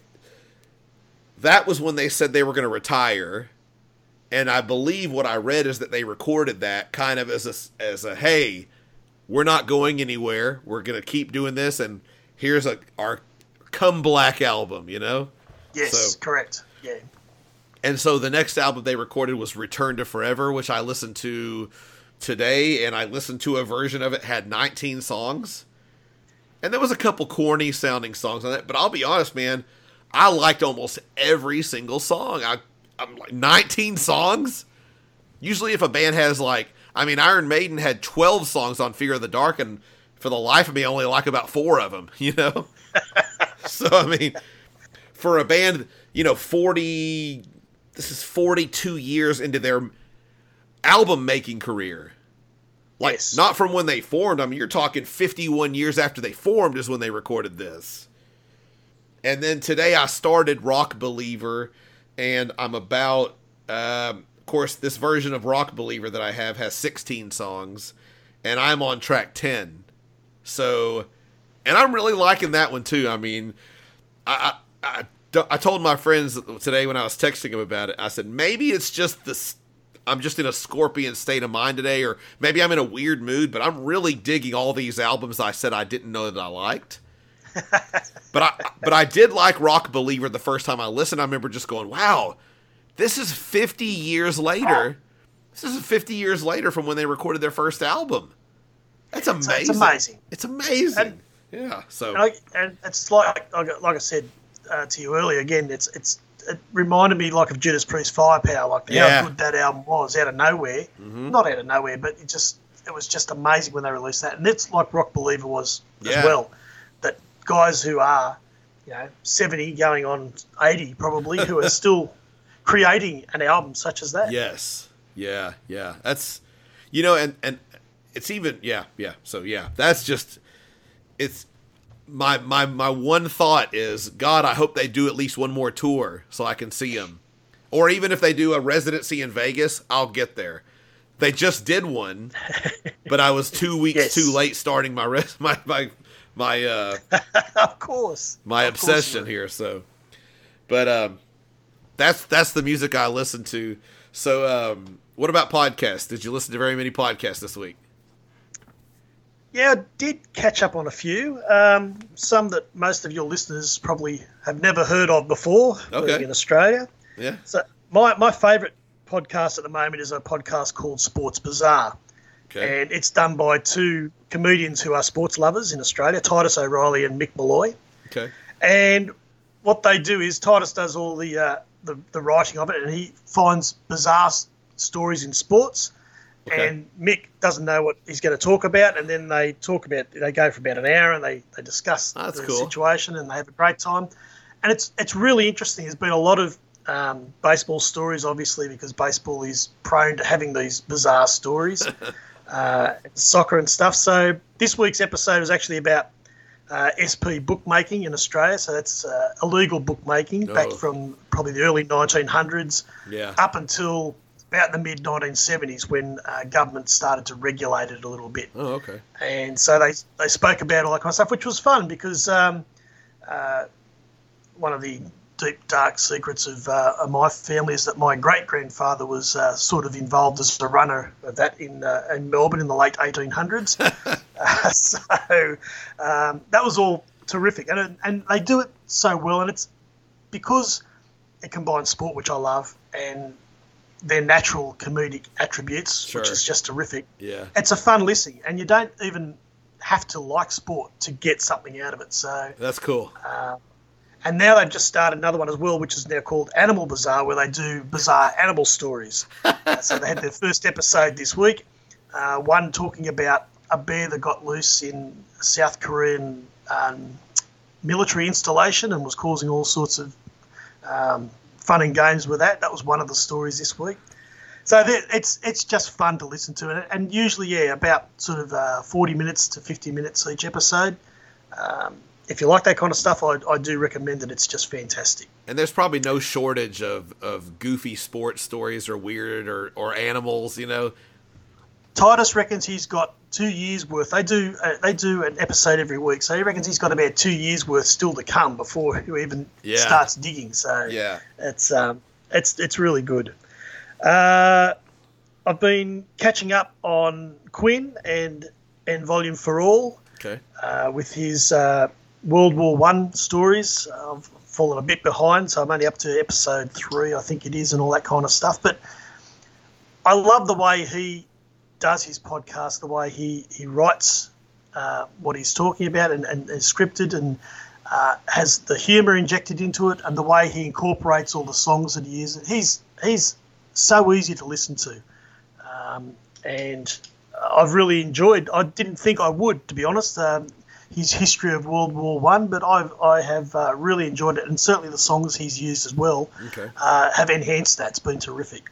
that was when they said they were going to retire. And I believe what I read is that they recorded that kind of as a, as a, hey, we're not going anywhere. We're going to keep doing this. And here's a our Come Black album, you know? Yes, so, correct. Yeah. And so the next album they recorded was Return to Forever, which I listened to today, and I listened to a version of it, had nineteen songs, and there was a couple corny sounding songs on it, but I'll be honest, man, I liked almost every single song. I, I'm like, nineteen songs? Usually if a band has like, I mean, Iron Maiden had twelve songs on Fear of the Dark, and for the life of me, I only like about four of them, you know? So, I mean, for a band, you know, forty, this is forty-two years into their album making career. Like, yes. Not from when they formed. I mean, you're talking fifty-one years after they formed is when they recorded this. And then today I started Rock Believer, and I'm about, um, of course, this version of Rock Believer that I have has sixteen songs, and I'm on track ten. So, and I'm really liking that one too. I mean, I, I, I, I told my friends today when I was texting them about it, I said, maybe it's just the, I'm just in a scorpion state of mind today, or maybe I'm in a weird mood, but I'm really digging all these albums I said I didn't know that I liked. but I but I did like Rock Believer the first time I listened. I remember just going, wow, this is fifty years later. This is fifty years later from when they recorded their first album. That's amazing. It's, it's amazing. It's amazing. And, yeah. So and, I, and it's like like I said uh, to you earlier. Again, it's it's it reminded me like of Judas Priest Firepower, like yeah. how good that album was out of nowhere. Mm-hmm. Not out of nowhere, but it just it was just amazing when they released that. And it's like Rock Believer was yeah. as well. That guys who are, you know, seventy going on eighty probably, who are still creating an album such as that. Yes. Yeah. Yeah. That's, you know, and, and it's even, yeah. Yeah. So, yeah, that's just, it's my, my, my one thought is, God, I hope they do at least one more tour so I can see them. Or even if they do a residency in Vegas, I'll get there. They just did one, but I was two weeks yes. too late starting my res- my my my uh, of course my of obsession course here. So, but um, that's that's the music I listen to. So, um, what about podcasts? Did you listen to very many podcasts this week? Yeah, I did catch up on a few. Um, some that most of your listeners probably have never heard of before. Okay. In Australia. Yeah. So my my favourite podcast at the moment is a podcast called Sports Bazaar. Okay. And it's done by two comedians who are sports lovers in Australia, Titus O'Reilly and Mick Malloy. Okay. And what they do is Titus does all the, uh, the, the writing of it, and he finds bizarre s- stories in sports. Okay. And Mick doesn't know what he's going to talk about, and then they talk about, they go for about an hour and they, they discuss oh, the cool. situation, and they have a great time. And it's it's really interesting. There's been a lot of Um, baseball stories, obviously, because baseball is prone to having these bizarre stories, uh, soccer and stuff. So this week's episode is actually about uh, S P bookmaking in Australia. So that's uh, illegal bookmaking oh. back from probably the early nineteen hundreds yeah. up until about the mid nineteen seventies when uh, government started to regulate it a little bit. Oh, okay. And so they they spoke about all that kind of stuff, which was fun because um, uh, one of the deep, dark secrets of, uh, of my family is that my great-grandfather was uh, sort of involved as a runner of that in uh, in Melbourne in the late eighteen hundreds. uh, so um, that was all terrific. And, and they do it so well, and it's because it combines sport, which I love, and their natural comedic attributes, sure. which is just terrific. Yeah. It's a fun listen, and you don't even have to like sport to get something out of it. So that's cool. Uh, And now they've just started another one as well, which is now called Animal Bazaar, where they do bizarre animal stories. uh, so they had their first episode this week, uh, one talking about a bear that got loose in a South Korean um, military installation and was causing all sorts of um, fun and games with that. That was one of the stories this week. So it's it's just fun to listen to. And, and usually, yeah, about sort of uh, forty minutes to fifty minutes each episode. Um, If you like that kind of stuff, I, I do recommend it. It's just fantastic. And there's probably no shortage of, of goofy sports stories or weird or, or animals, you know. Titus reckons he's got two years worth. They do uh, they do an episode every week, so he reckons he's got about two years worth still to come before he even yeah. starts digging. So yeah, it's um it's it's really good. Uh, I've been catching up on Quinn and and Volume for All. Okay. Uh, with his. Uh, World War One stories. I've fallen a bit behind, so I'm only up to episode three, I think it is, and all that kind of stuff. But I love the way he does his podcast, the way he, he writes uh, what he's talking about and, and is scripted and uh, has the humour injected into it, and the way he incorporates all the songs that he uses. He's, he's so easy to listen to. Um, and I've really enjoyed, I didn't think I would, to be honest, um, his history of World War One, but I've I have uh, really enjoyed it, and certainly the songs he's used as well okay. uh, have enhanced that. It's been terrific.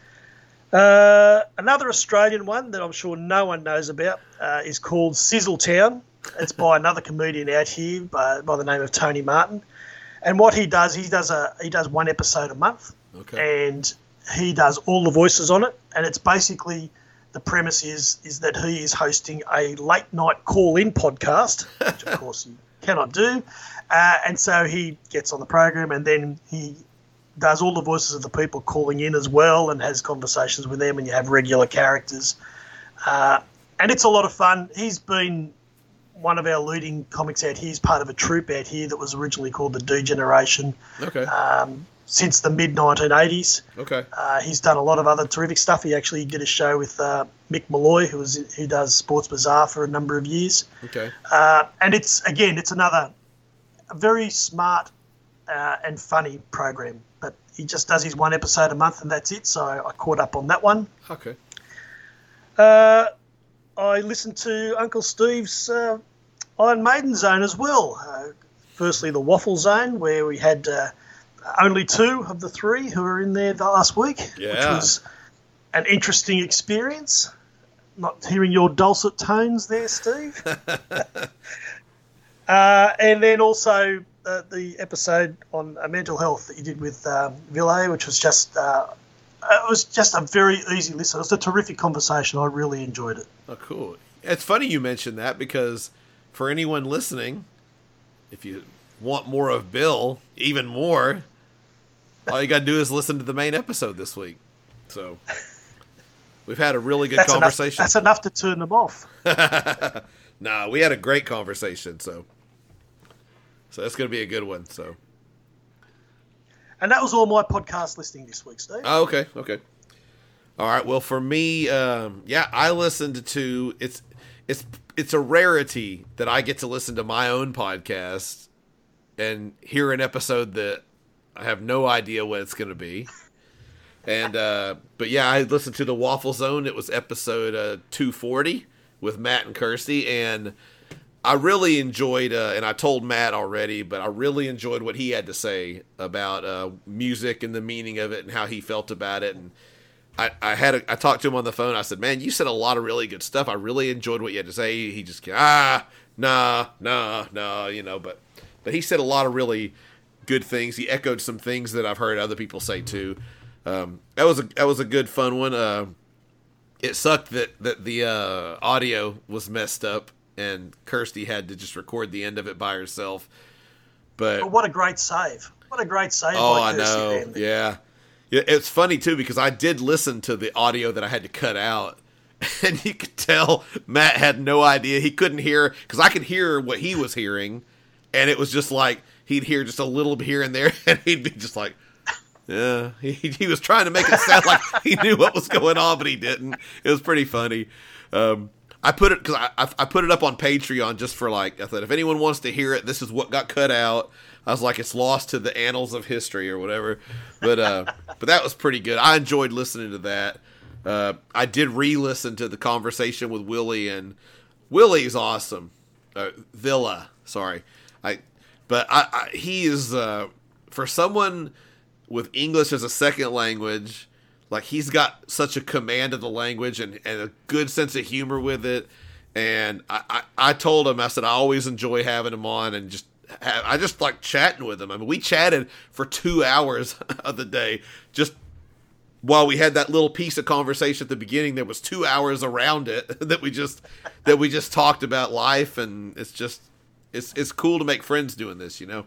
Uh, another Australian one that I'm sure no one knows about uh, is called Sizzletown. It's by another comedian out here by, by the name of Tony Martin, and what he does, he does a he does one episode a month, okay. and he does all the voices on it, and it's basically. The premise is is that he is hosting a late night call-in podcast, which of course you cannot do, uh, and so he gets on the program and then he does all the voices of the people calling in as well and has conversations with them, and you have regular characters, uh, and it's a lot of fun. He's been one of our leading comics out here. He's part of a troupe out here that was originally called the D Generation. Okay. Um, since the mid nineteen eighties. Okay. Uh, he's done a lot of other terrific stuff. He actually did a show with uh, Mick Malloy, who was who does Sports Bazaar for a number of years. Okay. Uh, and it's again, it's another very smart uh, and funny program. But he just does his one episode a month, and that's it. So I caught up on that one. Okay. Uh, I listened to Uncle Steve's uh, Iron Maiden Zone as well. Uh, firstly, the Waffle Zone, where we had. Uh, only two of the three who were in there last week, yeah. which was an interesting experience. Not hearing your dulcet tones there, Steve. uh, and then also uh, the episode on uh, mental health that you did with um, Ville, which was just uh, it was just a very easy listen. It was a terrific conversation. I really enjoyed it. Oh, cool. It's funny you mentioned that because for anyone listening, if you want more of Bill, even more, all you got to do is listen to the main episode this week. So we've had a really good that's conversation. Enough, that's enough to turn them off. Nah, we had a great conversation. So, so that's going to be a good one. So, and that was all my podcast listening this week, Steve. oh, okay, okay. All right. Well, for me, um, yeah, I listened to it's it's it's a rarity that I get to listen to my own podcast and hear an episode that I have no idea what it's going to be. And uh, but yeah, I listened to the Waffle Zone. It was episode uh, two forty with Matt and Kirsty, and I really enjoyed. Uh, and I told Matt already, but I really enjoyed what he had to say about uh, music and the meaning of it and how he felt about it. And I, I had a, I talked to him on the phone. I said, "Man, you said a lot of really good stuff. I really enjoyed what you had to say." He just ah nah nah nah, you know. But but he said a lot of really good things. He echoed some things that I've heard other people say too. Um, that was a that was a good fun one. Uh, it sucked that that the uh, audio was messed up and Kirsty had to just record the end of it by herself. But, but what a great save! What a great save! Oh, by I Kirsty know. there. Yeah. Yeah, it's funny too because I did listen to the audio that I had to cut out, and you could tell Matt had no idea. He couldn't hear because I could hear what he was hearing, and it was just like he'd hear just a little bit here and there, and he'd be just like, "Yeah." He he was trying to make it sound like he knew what was going on, but he didn't. It was pretty funny. Um, I put it because I I put it up on Patreon just for like I thought if anyone wants to hear it, this is what got cut out. I was like, it's lost to the annals of history or whatever. But uh, but that was pretty good. I enjoyed listening to that. Uh, I did re-listen to the conversation with Willie, and Willie's awesome. Uh, Villa, sorry. I, but I, I he is uh, for someone with English as a second language. Like he's got such a command of the language and, and a good sense of humor with it. And I, I, I told him, I said I always enjoy having him on and just. I just like chatting with him. I mean, we chatted for two hours of the day. Just while we had that little piece of conversation at the beginning, there was two hours around it that we just that we just talked about life, and it's just it's it's cool to make friends doing this, you know.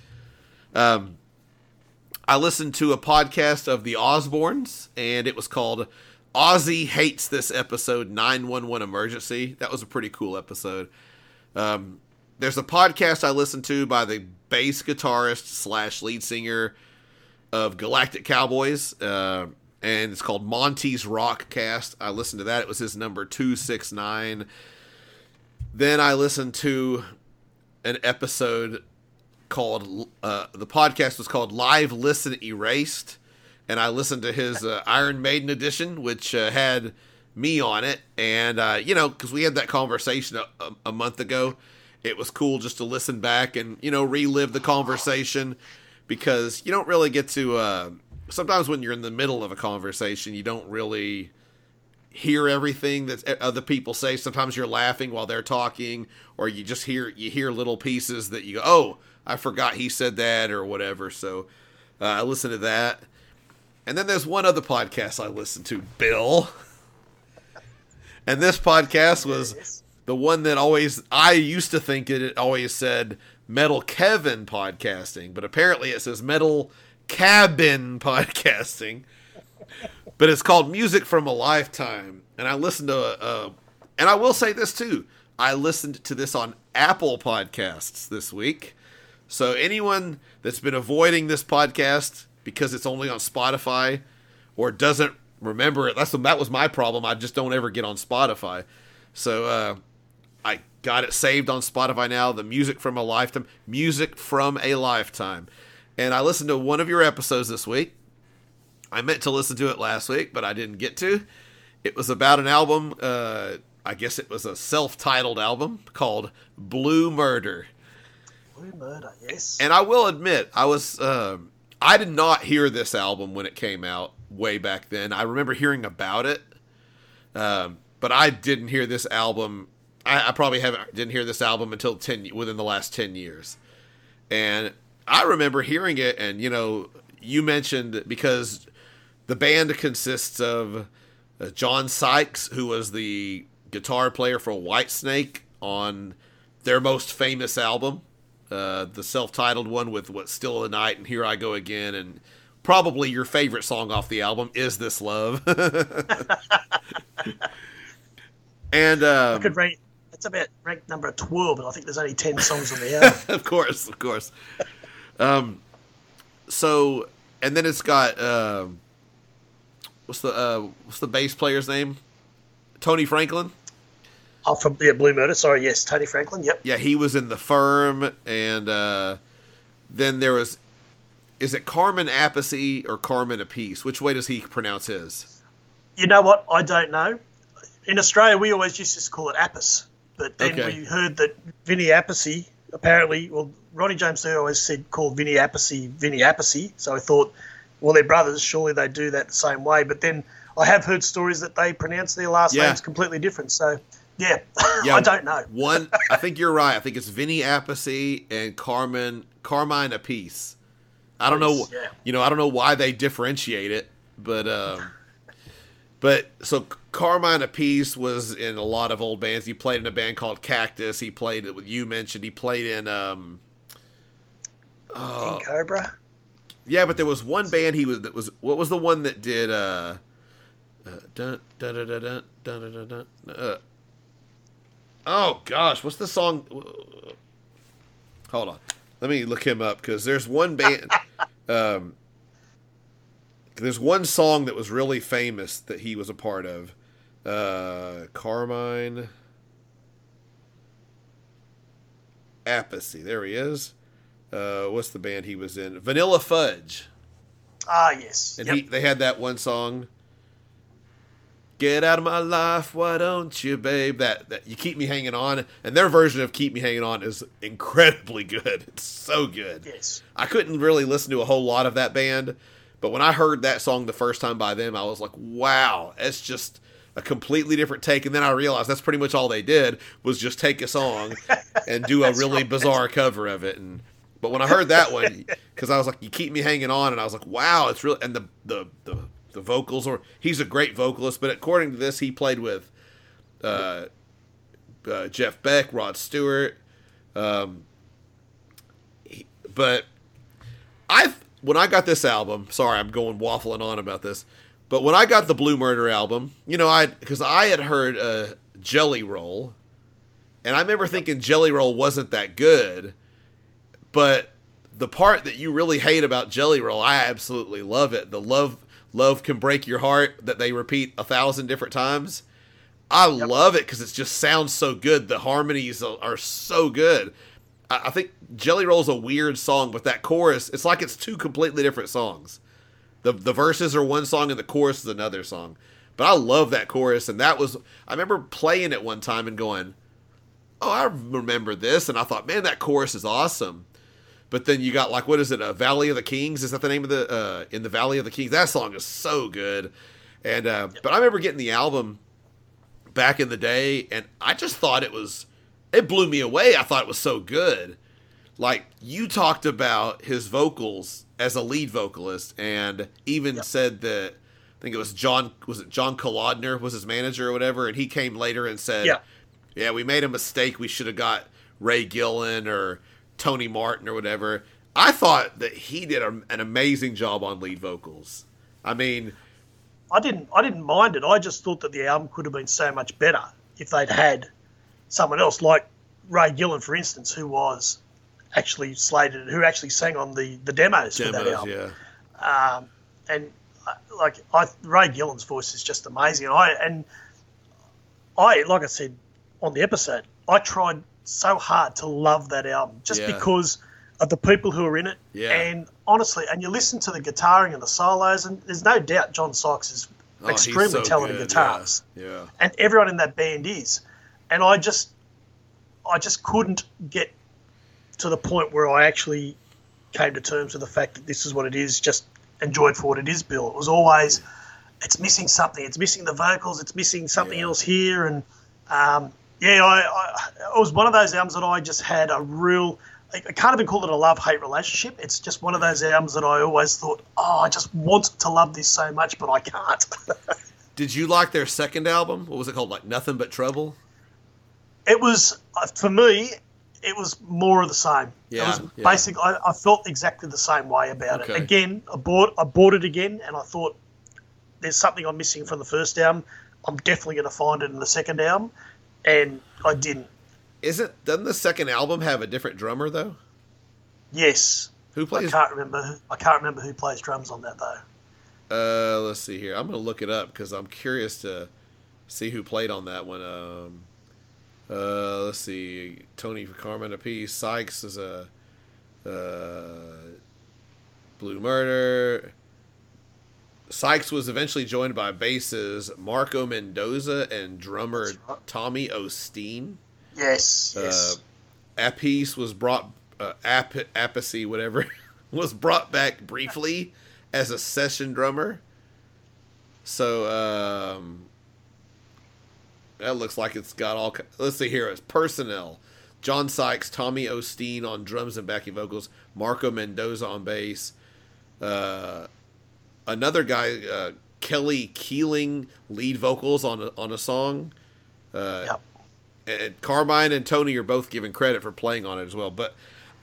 Um, I listened to a podcast of the Osbournes, and it was called "Ozzy Hates This Episode nine one one Emergency." That was a pretty cool episode. Um. There's a podcast I listened to by the bass guitarist slash lead singer of Galactic Cowboys, uh, and it's called Monty's Rockcast. I listened to that. It was his number two sixty-nine. Then I listened to an episode called, uh, the podcast was called Live Listen Erased, and I listened to his uh, Iron Maiden edition, which uh, had me on it. And, uh, you know, because we had that conversation a, a, a month ago. It was cool just to listen back and, you know, relive the conversation because you don't really get to, uh, sometimes when you're in the middle of a conversation, you don't really hear everything that other people say. Sometimes you're laughing while they're talking, or you just hear, you hear little pieces that you go, oh, I forgot he said that or whatever. So uh, I listened to that. And then there's one other podcast I listened to, Bill. And this podcast was the one that always, I used to think it, it always said Metal Kevin Podcasting, but apparently it says Metal Cabin Podcasting. But it's called Music from a Lifetime. And I listened to, uh, and I will say this too, I listened to this on Apple Podcasts this week. So anyone that's been avoiding this podcast because it's only on Spotify or doesn't remember it, that's that was my problem. I just don't ever get on Spotify. So, uh, I got it saved on Spotify now, the Music from a Lifetime, Music from a Lifetime. And I listened to one of your episodes this week. I meant to listen to it last week, but I didn't get to. It was about an album, uh, I guess it was a self-titled album called Blue Murder. Blue Murder, yes. And I will admit, I was, uh, I did not hear this album when it came out way back then. I remember hearing about it, um, but I didn't hear this album. I, I probably haven't didn't hear this album until ten within the last ten years, and I remember hearing it. And you know, you mentioned because the band consists of uh, John Sykes, who was the guitar player for Whitesnake on their most famous album, uh, the self-titled one with What's Still the Night and Here I Go Again, and probably your favorite song off the album, Is This Love? And um, I could rate. It's about ranked number twelve, and I think there's only ten songs on the album. Of course, of course. Um, so, and then it's got uh, what's the uh, what's the bass player's name? Tony Franklin. Oh, from yeah, Blue Murder. Sorry, yes, Tony Franklin. Yep. Yeah, he was in The Firm, and uh, then there was, is it Carmen Appice or Carmen Apice? Which way does he pronounce his? You know what? I don't know. In Australia, we always used to call it Appice, but then Okay. we heard that Vinny Appice, apparently, well, Ronnie James Dio always said called Vinny Appice Vinny Appice, so I thought, well, they're brothers, surely they do that the same way. But then I have heard stories that they pronounce their last Yeah. names completely different, so yeah, Yeah, I don't know. One, I think you're right. I think it's Vinny Appice and Carmen Carmine Apice. I don't know, Yeah. you know, I don't know why they differentiate it, but um, but so Carmine Apice was in a lot of old bands. He played in a band called Cactus. He played it with you mentioned. He played in um, King Cobra. yeah, but there was one band he was that was what was the one that did uh, uh dun, dun, dun, dun, dun, dun, dun, dun, dun, uh, oh gosh, what's the song? Hold on, let me look him up because there's one band. um, there's one song that was really famous that he was a part of. Uh, Carmine Appice. There he is. Uh, what's the band he was in? Vanilla Fudge. Ah, yes. And Yep. he they had that one song. Get out of my life, why don't you, babe? That, that you keep me hanging on, and their version of "Keep Me Hanging On" is incredibly good. It's so good. Yes. I couldn't really listen to a whole lot of that band, but when I heard that song the first time by them, I was like, "Wow, it's just a completely different take." And then I realized that's pretty much all they did was just take a song and do a really right. bizarre cover of it. And but when I heard that one, because I was like, "You keep me hanging on," and I was like, "Wow, it's real." And the the the The vocals, or he's a great vocalist, but according to this, he played with uh, uh, Jeff Beck, Rod Stewart. Um, he, but I, when I got this album, sorry, I'm going waffling on about this, but when I got the Blue Murder album, you know, I because I had heard uh, Jelly Roll, and I remember thinking Jelly Roll wasn't that good, but the part that you really hate about Jelly Roll, I absolutely love it. The love. Love Can Break Your Heart that they repeat a thousand different times. I Yep. love it because it just sounds so good. The harmonies are, are so good. I, I think Jelly Roll's a weird song, but that chorus, it's like it's two completely different songs. The the verses are one song and the chorus is another song. But I love that chorus, and that was, I remember playing it one time and going, oh, I remember this, and I thought, man, that chorus is awesome. But then you got, like, what is it, uh, Valley of the Kings? Is that the name of the, uh, In the Valley of the Kings? That song is so good. And, uh, but I remember getting the album back in the day, and I just thought it was, it blew me away. I thought it was so good. Like, you talked about his vocals as a lead vocalist, and even Yep. said that, I think it was John, was it John Kolodner was his manager or whatever, and he came later and said, Yeah. yeah, we made a mistake. We should have got Ray Gillen or Tony Martin or whatever. I thought that he did a, an amazing job on lead vocals. I mean, I didn't. I didn't mind it. I just thought that the album could have been so much better if they'd had someone else, like Ray Gillen, for instance, who was actually slated, who actually sang on the, the demos, for that demos, album. yeah. Um, and uh, like I, Ray Gillen's voice is just amazing. And I and I, like I said on the episode, I tried so hard to love that album just Yeah. because of the people who are in it. Yeah. And honestly, and you listen to the guitaring and the solos, and there's no doubt John Sykes is Oh, he's extremely so talented good, guitarist, Yeah. yeah. and everyone in that band is. And I just, I just couldn't get to the point where I actually came to terms with the fact that this is what it is. Just enjoy it for what it is, Bill. It was always, it's missing something. It's missing the vocals. It's missing something Yeah. else here. And um, yeah, I, I, it was one of those albums that I just had a real. I can't even call it a love-hate relationship. It's just one of those albums that I always thought, oh, I just want to love this so much, but I can't. Did you like their second album? What was it called? Like Nothing But Trouble? It was, uh, for me, it was more of the same. Yeah, It was yeah. basically, I, I felt exactly the same way about Okay. it. Again, I bought, I bought it again, and I thought, there's something I'm missing from the first album. I'm definitely going to find it in the second album, and I didn't. Isn't doesn't the second album have a different drummer though? Yes. Who I plays? can't remember. Who, I can't remember who plays drums on that though. Uh, let's see here. I'm gonna look it up because I'm curious to see who played on that one. Um, uh, let's see. Tony for Carmine Apiece. Sykes is a uh, Blue Murder. Sykes was eventually joined by basses Marco Mendoza and drummer That's right. Tommy Osteen. Yes. Yes. Uh, Apiece was brought, uh, Ap- Appice, whatever, was brought back briefly as a session drummer. So, um, that looks like it's got all, let's see here, it's personnel. John Sykes, Tommy Osteen on drums and backing vocals, Marco Mendoza on bass, uh, another guy, uh, Kelly Keeling, lead vocals on a, on a song. Uh, yep. And Carmine and Tony are both given credit for playing on it as well. But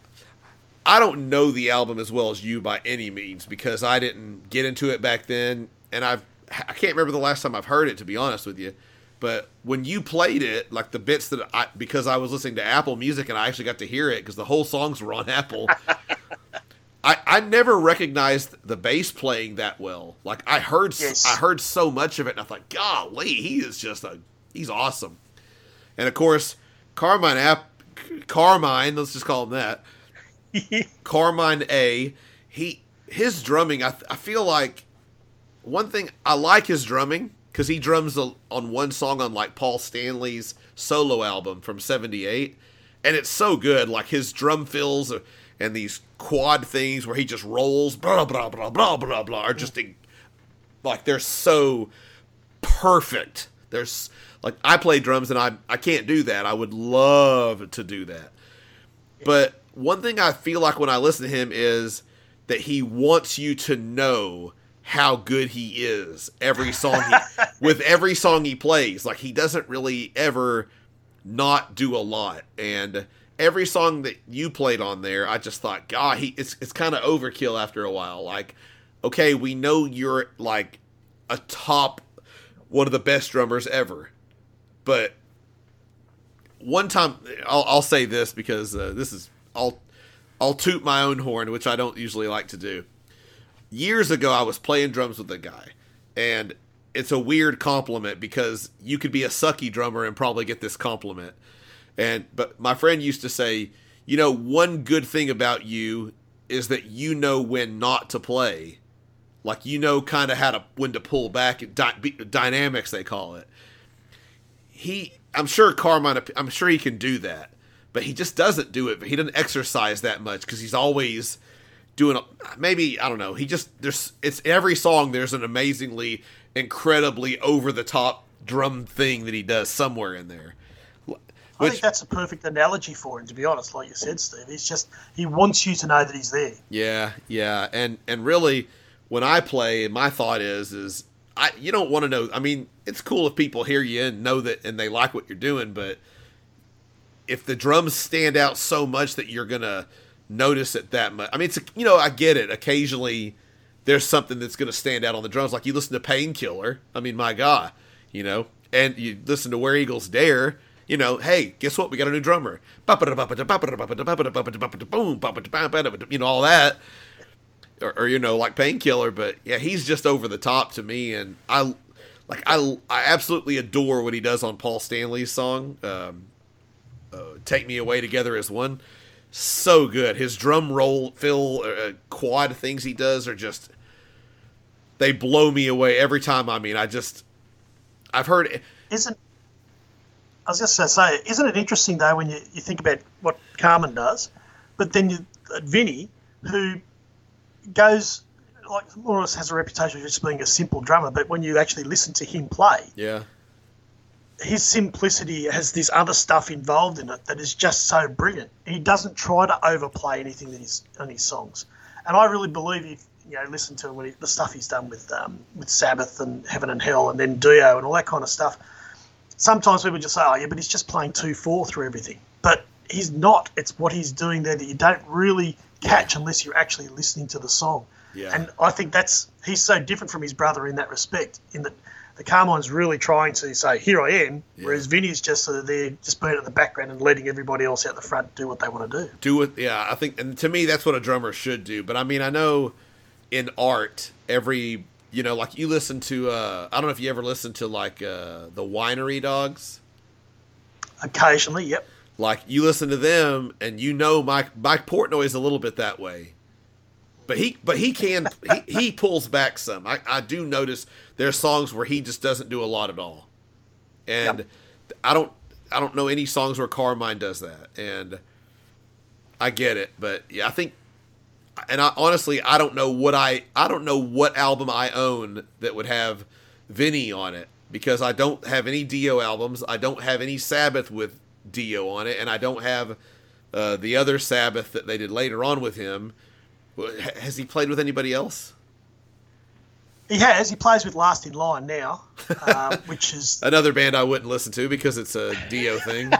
I don't know the album as well as you by any means because I didn't get into it back then. And I've, I can't remember the last time I've heard it, to be honest with you. But when you played it, like the bits that I, because I was listening to Apple Music and I actually got to hear it because the whole songs were on Apple. I, I never recognized the bass playing that well. Like I heard, Yes. I heard so much of it and I thought, golly, he is just a, he's awesome. And of course, Carmine App, Carmine, let's just call him that. Carmine A. He his drumming. I I feel like one thing I like his drumming because he drums a, on one song on like Paul Stanley's solo album from seventy-eight, and it's so good. Like his drum fills and these quad things where he just rolls blah blah blah blah blah blah are just like they're so perfect. There's like I play drums and I I can't do that. I would love to do that. But one thing I feel like when I listen to him is that he wants you to know how good he is every song he, with every song he plays. Like he doesn't really ever not do a lot. And every song that you played on there, I just thought, God, he it's it's kind of overkill after a while. Like, okay, we know you're like a top one of the best drummers ever. But one time, I'll, I'll say this because uh, this is, I'll, I'll toot my own horn, which I don't usually like to do. Years ago, I was playing drums with a guy, and it's a weird compliment because you could be a sucky drummer and probably get this compliment. And but my friend used to say, you know, one good thing about you is that you know when not to play. Like, you know kind of how to, when to pull back, dy- dynamics they call it. He, I'm sure Carmine, I'm sure he can do that, but he just doesn't do it. He doesn't exercise that much because he's always doing, a, maybe, I don't know. He just, there's, it's every song there's an amazingly, incredibly over the top drum thing that he does somewhere in there. I Which, think that's a perfect analogy for him, to be honest, like you said, Steve. He's just, he wants you to know that he's there. yeah, yeah. And, and really, when I play, my thought is, is I, you don't want to know. I mean, it's cool if people hear you and know that, and they like what you're doing, but if the drums stand out so much that you're going to notice it that much. I mean, it's, you know, I get it. Occasionally there's something that's going to stand out on the drums. Like you listen to Painkiller. I mean, my God, you know, and you listen to Where Eagles Dare. You know, hey, guess what? We got a new drummer. You know, all that. Or, or, you know, like Painkiller. But, yeah, he's just over the top to me. And I like I, I absolutely adore what he does on Paul Stanley's song, um, uh, Take Me Away Together as One. So good. His drum roll, fill, uh, quad things he does are just, they blow me away every time. I mean, I just, I've heard it. Isn't, I was just going to say, isn't it interesting, though, when you, you think about what Carmen does, but then you, uh, Vinny, who goes, like, more or less has a reputation of just being a simple drummer, but when you actually listen to him play, yeah, his simplicity has this other stuff involved in it that is just so brilliant. He doesn't try to overplay anything that he's on his songs, and I really believe if you know listen to when he, the stuff he's done with um, with Sabbath and Heaven and Hell and then Dio and all that kind of stuff. Sometimes people just say, "Oh yeah, but he's just playing two four through everything," but he's not. It's what he's doing there that you don't really catch unless you're actually listening to the song. yeah. And I think that's he's so different from his brother in that respect, in that the Carmine's really trying to say, here I am, Yeah. whereas Vinny's just sort of there, just being at the background and letting everybody else out the front do what they want to do. Do it, yeah. I think, and to me, that's what a drummer should do. But I mean, I know in art, every you know, like you listen to, uh, I don't know if you ever listen to like uh, the Winery Dogs. Occasionally, yep. Like you listen to them, and you know Mike Mike Portnoy is a little bit that way. But he, but he can, he, he pulls back some. I, I do notice there's songs where he just doesn't do a lot at all, and Yep. I don't, I don't know any songs where Carmine does that, and I get it. But yeah, I think, and I honestly, I don't know what I, I don't know what album I own that would have Vinny on it, because I don't have any Dio albums. I don't have any Sabbath with Dio on it, and I don't have uh, the other Sabbath that they did later on with him. Has he played with anybody else? He has. He plays with Last in Line now, um, which is... Another band I wouldn't listen to because it's a Dio thing.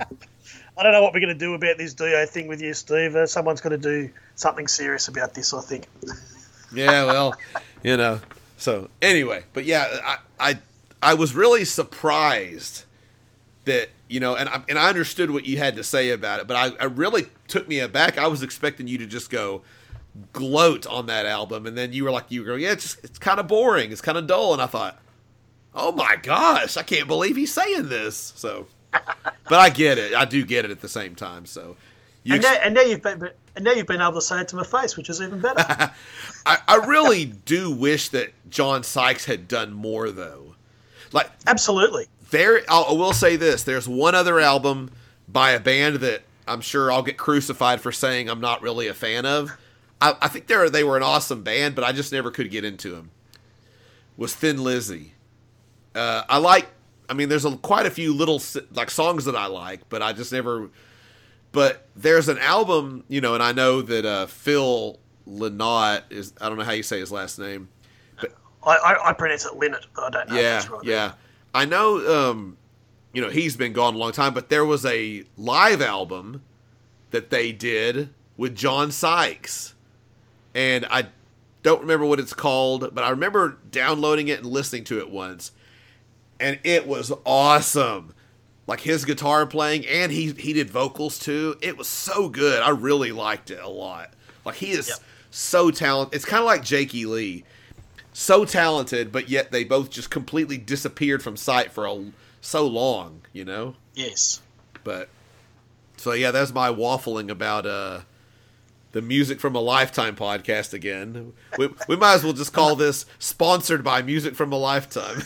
I don't know what we're going to do about this Dio thing with you, Steve. Uh, someone's got to do something serious about this, I think. Yeah, well, you know. So, anyway. But yeah, I I, I was really surprised that, you know, and I, and I understood what you had to say about it, but I, I really took me aback. I was expecting you to just go gloat on that album, and then you were like, you go, yeah, it's just, it's kind of boring, it's kind of dull, and I thought, oh my gosh, I can't believe he's saying this. So, but I get it, I do get it at the same time. So, you and, now, and now you've been, and now you've been able to say it to my face, which is even better. I, I really do wish that John Sykes had done more, though. Like, Absolutely. there, I'll, I will say this: there's one other album by a band that I'm sure I'll get crucified for saying I'm not really a fan of. I, I think they were, they were an awesome band, but I just never could get into them. Was Thin Lizzy. Uh, I like, I mean, there's a, quite a few little like songs that I like, but I just never. But there's an album, you know, and I know that uh, Phil Lynott is, I don't know how you say his last name. But I, I, I pronounce it Linnet, but I don't know. yeah, if that's right. yeah. I know, um, you know, he's been gone a long time, but there was a live album that they did with John Sykes. And I don't remember what it's called, but I remember downloading it and listening to it once. And it was awesome. Like his guitar playing, and he he did vocals too. It was so good. I really liked it a lot. Like he is Yep. so talented. It's kind of like Jakey Lee. So talented, but yet they both just completely disappeared from sight for a, so long, you know? Yes. But, so yeah, that's my waffling about uh, the Music from a Lifetime podcast again. We, we might as well just call this sponsored by Music from a Lifetime.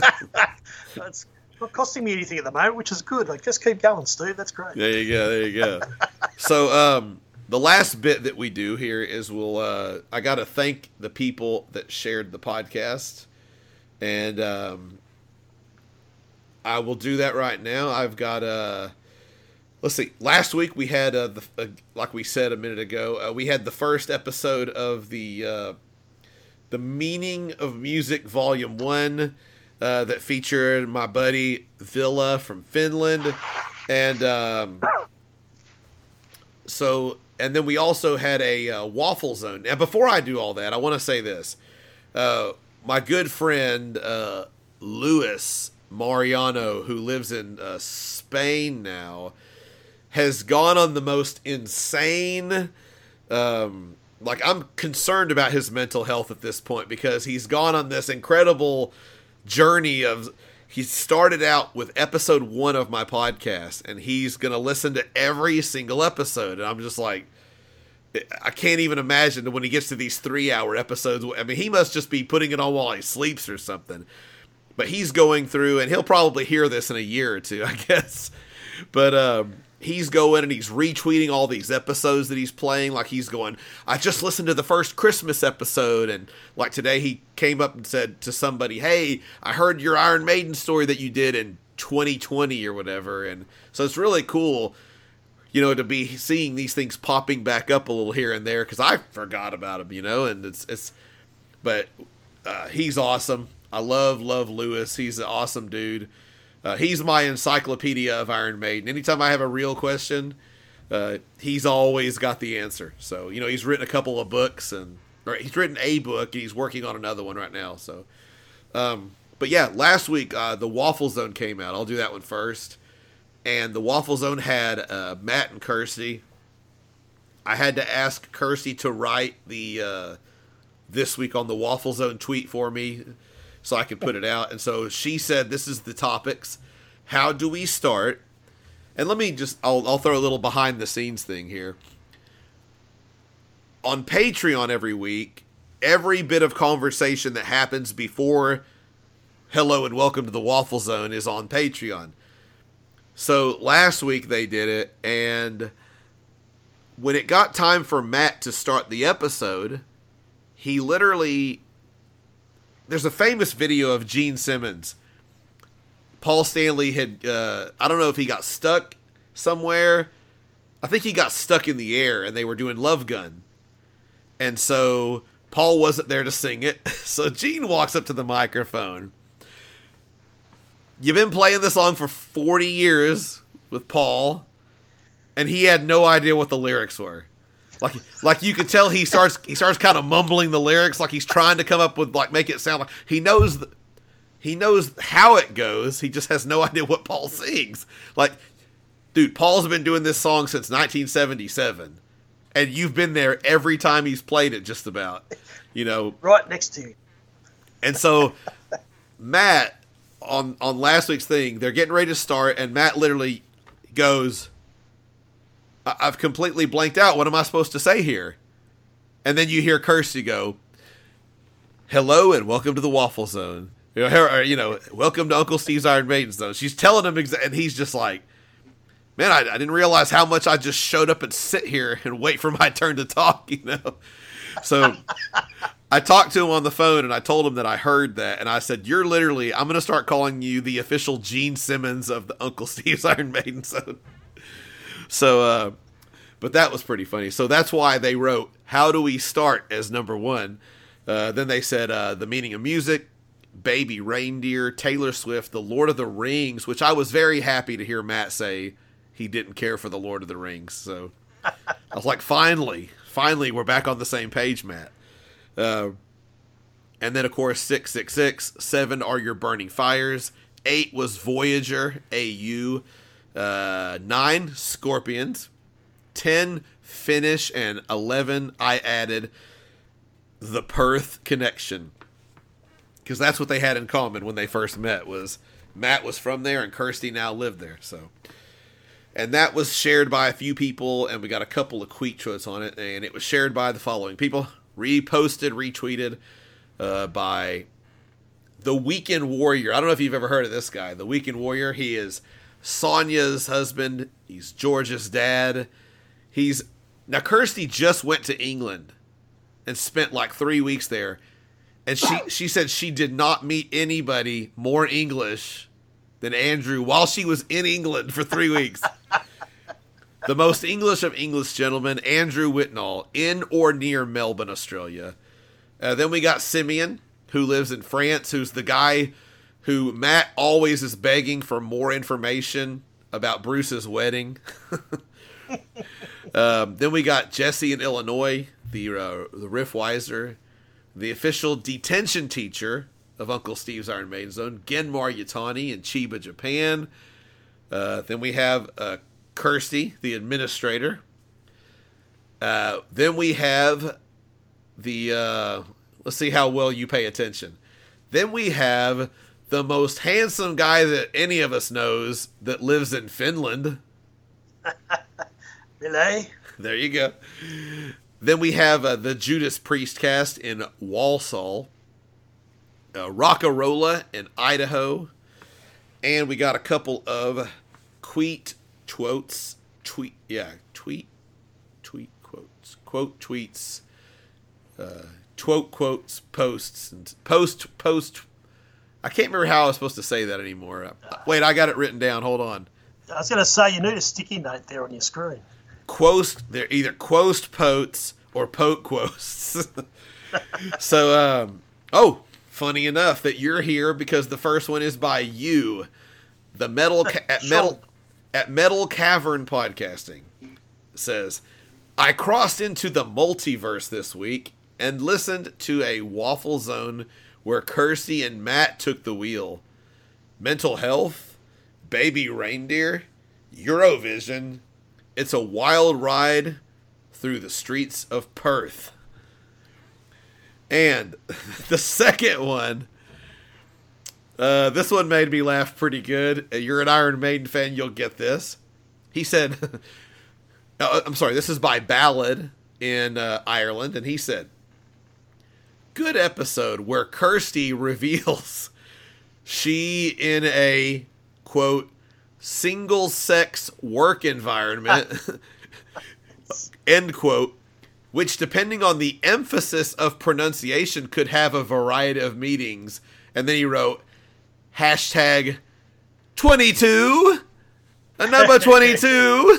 It's not costing me anything at the moment, which is good. Like, just keep going, Steve. That's great. There you go, there you go. So, um, the last bit that we do here is we'll, uh, I got to thank the people that shared the podcast. And, um, I will do that right now. I've got, uh, let's see, last week we had, uh, the, uh, like we said a minute ago, uh, we had the first episode of the, uh, the Meaning of Music Volume one, uh, that featured my buddy Villa from Finland. And, um, so, and then we also had a uh, Waffle Zone. Now, before I do all that, I want to say this. Uh, my good friend, uh, Luis Mariano, who lives in uh, Spain now, has gone on the most insane, um, like, I'm concerned about his mental health at this point, because he's gone on this incredible journey of, he started out with episode one of my podcast, and he's going to listen to every single episode. And I'm just like, I can't even imagine when he gets to these three hour episodes. I mean, he must just be putting it on while he sleeps or something. But he's going through, and he'll probably hear this in a year or two, I guess. But um, he's going and he's retweeting all these episodes that he's playing. Like he's going, I just listened to the first Christmas episode. And like today he came up and said to somebody, hey, I heard your Iron Maiden story that you did in twenty twenty or whatever. And so it's really cool, you know, to be seeing these things popping back up a little here and there. Cause I forgot about him, you know, and it's, it's, but uh, he's awesome. I love, love Lewis. He's an awesome dude. Uh, he's my encyclopedia of Iron Maiden. Anytime I have a real question, uh, he's always got the answer. So, you know, he's written a couple of books, and or he's written a book, and he's working on another one right now. So, um, but yeah, last week uh, the Waffle Zone came out. I'll do that one first. And the Waffle Zone had uh, Matt and Kirsty. I had to ask Kirsty to write the uh, This Week on the Waffle Zone tweet for me, so I could put it out. And so she said, this is the topics. How do we start? And let me just, I'll, I'll throw a little behind the scenes thing here. On Patreon every week, every bit of conversation that happens before hello and welcome to the Waffle Zone is on Patreon. So last week they did it, and when it got time for Matt to start the episode, he literally... There's a famous video of Gene Simmons. Paul Stanley had, uh, I don't know if he got stuck somewhere. I think he got stuck in the air and they were doing Love Gun. And so Paul wasn't there to sing it. So Gene walks up to the microphone. You've been playing the song for forty years with Paul, and he had no idea what the lyrics were. Like, like you could tell he starts he starts kind of mumbling the lyrics, like he's trying to come up with, like, make it sound like he knows the, he knows how it goes. He just has no idea what Paul sings. Like, dude, Paul's been doing this song since nineteen seventy-seven, and you've been there every time he's played it, just about. You know, right next to you. And so Matt on on last week's thing, they're getting ready to start, and Matt literally goes, I've completely blanked out. What am I supposed to say here? And then you hear Kirsty go, hello and welcome to the Waffle Zone. You know, or, you know, welcome to Uncle Steve's Iron Maiden Zone. She's telling him, exa- and he's just like, man, I, I didn't realize how much I just showed up and sit here and wait for my turn to talk, you know? So I talked to him on the phone, and I told him that I heard that, and I said, you're literally, I'm going to start calling you the official Gene Simmons of the Uncle Steve's Iron Maiden Zone. So, uh, but that was pretty funny. So that's why they wrote, how do we start as number one? Uh, then they said, uh, the meaning of music, Baby Reindeer, Taylor Swift, The Lord of the Rings, which I was very happy to hear Matt say he didn't care for The Lord of the Rings. So I was like, finally, finally, we're back on the same page, Matt. Uh, and then, of course, six six six, seven are your burning fires, eight was Voyager, A U, Uh, nine, Scorpions. ten, Finnish. And eleven, I added the Perth Connection. Because that's what they had in common when they first met, was Matt was from there and Kirsty now lived there. So, and that was shared by a few people, and we got a couple of tweet tweets on it, and it was shared by the following people. Reposted, retweeted uh, by The Weekend Warrior. I don't know if you've ever heard of this guy. The Weekend Warrior. He is Sonia's husband. He's George's dad. He's now Kirsty just went to England and spent like three weeks there, and she she said she did not meet anybody more English than Andrew while she was in England for three weeks. The most English of English gentlemen, Andrew Whitnall, in or near Melbourne, Australia. Uh, then we got Simeon, who lives in France, who's the guy who Matt always is begging for more information about Bruce's wedding. um, then we got Jesse in Illinois, the uh, the Riffweiser, the official detention teacher of Uncle Steve's Iron Maiden Zone, Genmar Yatani in Chiba, Japan. Uh, then we have uh, Kirsty, the administrator. Uh, then we have the, uh, let's see how well you pay attention. Then we have the most handsome guy that any of us knows that lives in Finland. Really? There you go. Then we have uh, the Judas Priest cast in Walsall, uh, Rockarola in Idaho, and we got a couple of Queet Twotes tweet, yeah, tweet, tweet quotes, quote tweets, uh, quote quotes, posts, and post, post. I can't remember how I was supposed to say that anymore. Uh, wait, I got it written down. Hold on. I was going to say, you need a sticky note there on your screen. Quost, they're either quost potes or pote quosts. So, um, oh, funny enough that you're here because the first one is by you, the metal ca- at metal at Metal Cavern Podcasting. Says, I crossed into the multiverse this week and listened to a Waffle Zone where Kirsty and Matt took the wheel. Mental health, baby reindeer, Eurovision. It's a wild ride through the streets of Perth. And the second one, uh, this one made me laugh pretty good. You're an Iron Maiden fan, you'll get this. He said, uh, I'm sorry, this is by Ballad in uh, Ireland, and he said, good episode where Kirsty reveals she in a, quote, single-sex work environment, end quote, which, depending on the emphasis of pronunciation, could have a variety of meanings. And then he wrote, hashtag twenty-two, a number twenty-two.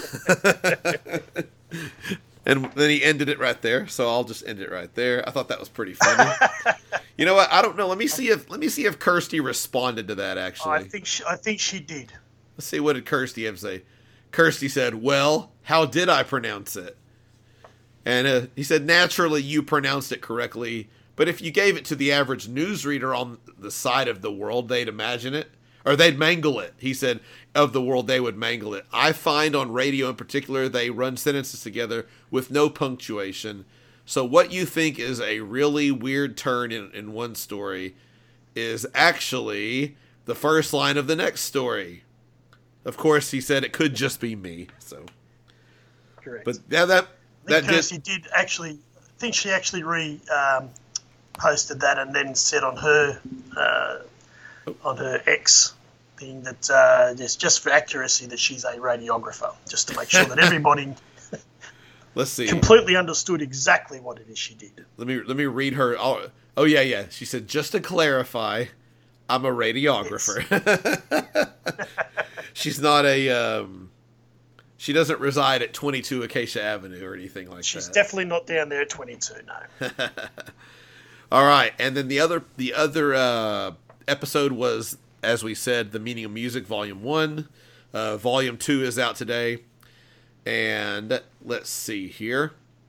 And then he ended it right there, so I'll just end it right there. I thought that was pretty funny. You know what? I don't know. Let me see if let me see if Kirsty responded to that. Actually, I think she, I think she did. Let's see, what did Kirsty have to say? Kirsty said, "Well, how did I pronounce it?" And uh, he said, "Naturally, you pronounced it correctly. But if you gave it to the average newsreader on the side of the world, they'd imagine it, or they'd mangle it." He said, "Of the world, they would mangle it. I find on radio in particular, they run sentences together with no punctuation. So what you think is a really weird turn in, in one story is actually the first line of the next story." Of course, he said it could just be me. So, correct. But yeah, that that I think Kirsty did, did actually. I think she actually re um, posted that and then said on her uh, oh. on her X thing that uh, it's just for accuracy that she's a radiographer, just to make sure that everybody let's see completely understood exactly what it is she did. Let me let me read her. Oh, oh yeah, yeah. She said, just to clarify, I'm a radiographer. Yes. She's not a. Um, she doesn't reside at twenty-two Acacia Avenue or anything like She's that. She's definitely not down there at twenty-two. No. All right, and then the other the other uh, episode was, as we said, The Meaning of Music, Volume One. Uh, volume Two is out today, and let's see here.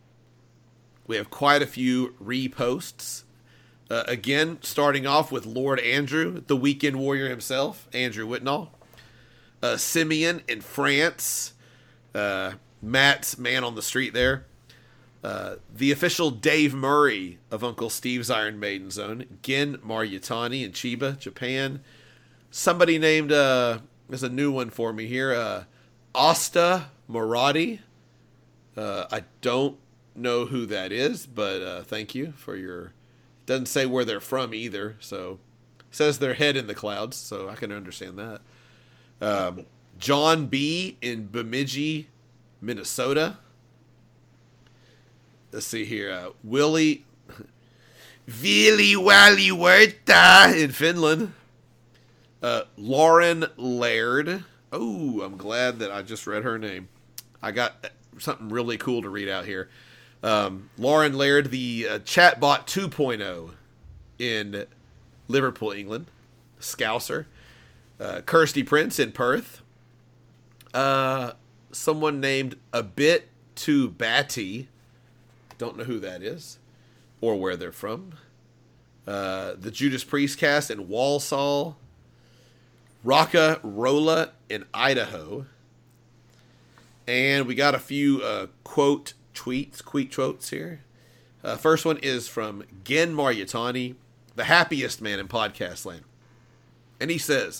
We have quite a few reposts. Uh, again, starting off with Lord Andrew, the Weekend Warrior himself, Andrew Whitnall. Uh, Simeon in France. Uh, Matt's man on the street there. Uh, the official Dave Murray of Uncle Steve's Iron Maiden Zone. Gen Maryutani in Chiba, Japan. Somebody named, uh, there's a new one for me here, uh, Asta Marathi. Uh, I don't know who that is, but uh, thank you for your... Doesn't say where they're from either, so... Says their head in the clouds, so I can understand that. Um, John B. in Bemidji, Minnesota. Let's see here. Uh, Willie... Vili Wally Werta in Finland. Uh, Lauren Laird. Oh, I'm glad that I just read her name. I got something really cool to read out here. Um, Lauren Laird, the uh, chatbot two point oh in Liverpool, England. Scouser. Uh, Kirsty Prince in Perth. Uh, someone named A Bit Too Batty. Don't know who that is or where they're from. Uh, the Judas Priest cast in Walsall. Rocka Rolla in Idaho. And we got a few uh, quote tweets, quote quotes here. Uh, first one is from Gen Maryutani, the happiest man in podcast land. And he says,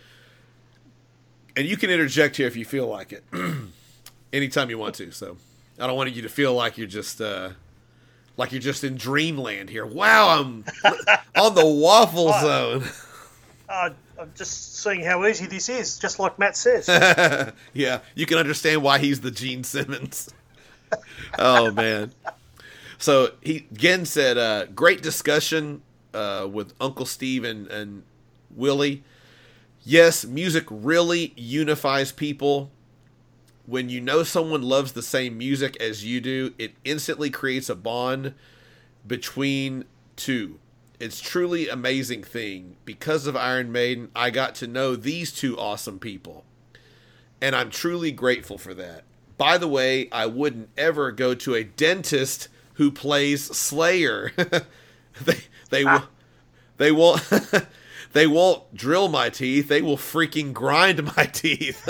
and you can interject here if you feel like it, anytime you want to. So I don't want you to feel like you're just uh, like you're just in dreamland here. Wow, I'm on the Waffle Zone. Uh, I'm just seeing how easy this is, just like Matt says. Yeah, you can understand why he's the Gene Simmons. Oh, man. So he again said, uh, great discussion uh, with Uncle Steve and, and Willie. Yes, music really unifies people. When you know someone loves the same music as you do, it instantly creates a bond between two. It's truly amazing thing. Because of Iron Maiden, I got to know these two awesome people. And I'm truly grateful for that. By the way, I wouldn't ever go to a dentist who plays Slayer. they they will they won't they won't drill my teeth. They will freaking grind my teeth.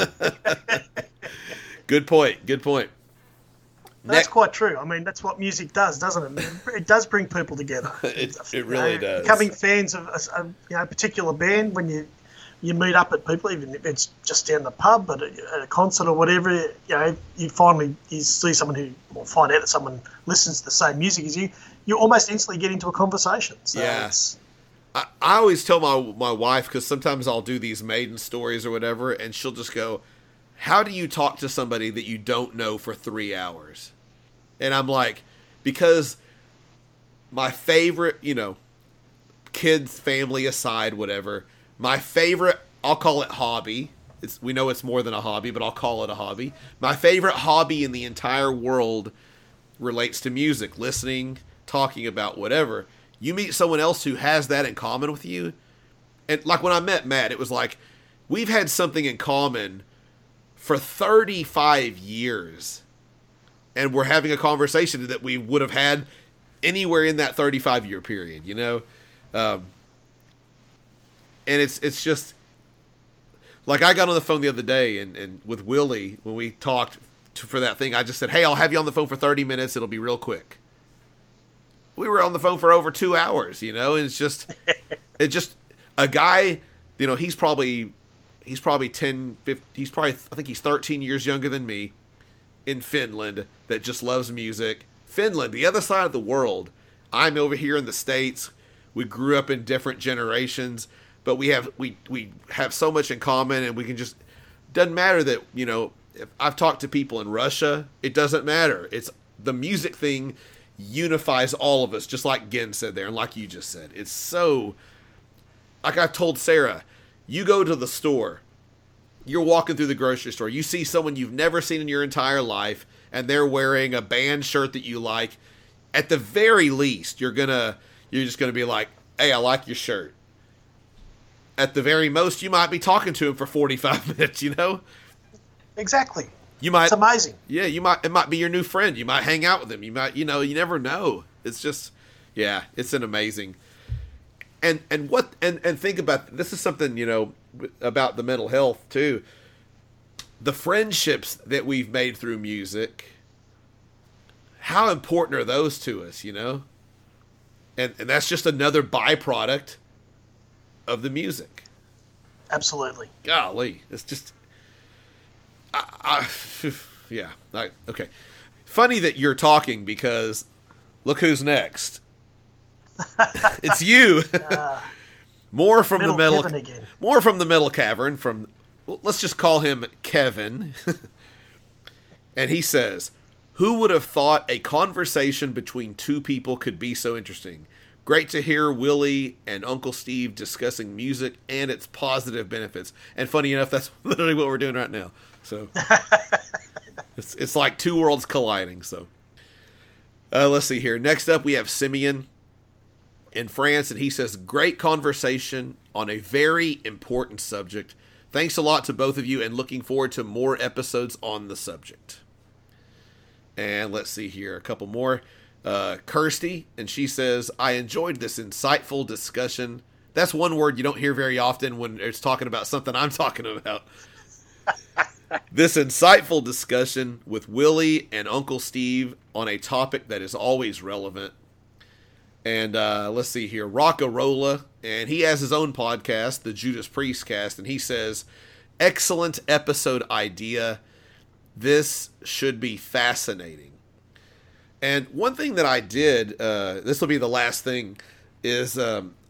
Good point. Good point. That's ne- quite true. I mean, that's what music does, doesn't it? It does bring people together. it, it really you know, does. Becoming fans of a, a you know, particular band when you you meet up at people, even if it's just down the pub, but at, at a concert or whatever, you know, you finally you see someone who, or find out that someone listens to the same music as you, you almost instantly get into a conversation. So yeah. It's, I, I always tell my my wife, because sometimes I'll do these Maiden stories or whatever, and she'll just go, how do you talk to somebody that you don't know for three hours? And I'm like, because my favorite, you know, kids, family aside, whatever, my favorite, I'll call it hobby. It's, we know it's more than a hobby, but I'll call it a hobby. My favorite hobby in the entire world relates to music, listening, talking about whatever. You meet someone else who has that in common with you. And like when I met Matt, it was like, we've had something in common for thirty-five years. And we're having a conversation that we would have had anywhere in that thirty-five year period, you know? Um, and it's it's just, like I got on the phone the other day and, and with Willie, when we talked to, for that thing, I just said, hey, I'll have you on the phone for thirty minutes. It'll be real quick. We were on the phone for over two hours, you know? And it's just, it just, a guy, you know, he's probably, he's probably ten, fifteen, he's probably, I think he's thirteen years younger than me. In Finland, that just loves music. Finland, the other side of the world. I'm over here in the States. We grew up in different generations, but we have we we have so much in common, and we can just, doesn't matter that, you know, if I've talked to people in Russia, it doesn't matter. It's the music thing unifies all of us, just like Gen said there, and like you just said. It's so, like I've told Sarah, you go to the store, you're walking through the grocery store, you see someone you've never seen in your entire life, and they're wearing a band shirt that you like. At the very least, you're gonna, you're just gonna be like, hey, I like your shirt. At the very most, you might be talking to him for forty-five minutes, you know? Exactly. You might, it's amazing. Yeah, you might, it might be your new friend. You might hang out with him. You might, you know, you never know. It's just, yeah, it's an amazing. And, and what, and, and think about, this is something, you know, about the mental health too. The friendships that we've made through music, how important are those to us, you know? And and that's just another byproduct of the music. Absolutely. Golly, it's just, I, I, yeah, I, okay. Funny that you're talking, because look who's next. It's you. uh, more from the metal, again. more from the metal cavern. From, well, let's just call him Kevin. And he says, "Who would have thought a conversation between two people could be so interesting? Great to hear Willie and Uncle Steve discussing music and its positive benefits." And funny enough, that's literally what we're doing right now. So it's it's like two worlds colliding. So uh, let's see here. Next up, we have Simeon in France, and he says, "Great conversation on a very important subject. Thanks a lot to both of you, and looking forward to more episodes on the subject." And let's see here, a couple more. Uh, Kirsty, and she says, "I enjoyed this insightful discussion." That's one word you don't hear very often when it's talking about something I'm talking about. "This insightful discussion with Willie and Uncle Steve on a topic that is always relevant." And uh, let's see here, Rockarola, and he has his own podcast, the Judas Priest Cast, and he says, "Excellent episode idea. This should be fascinating." And one thing that I did, uh, this will be the last thing, is um,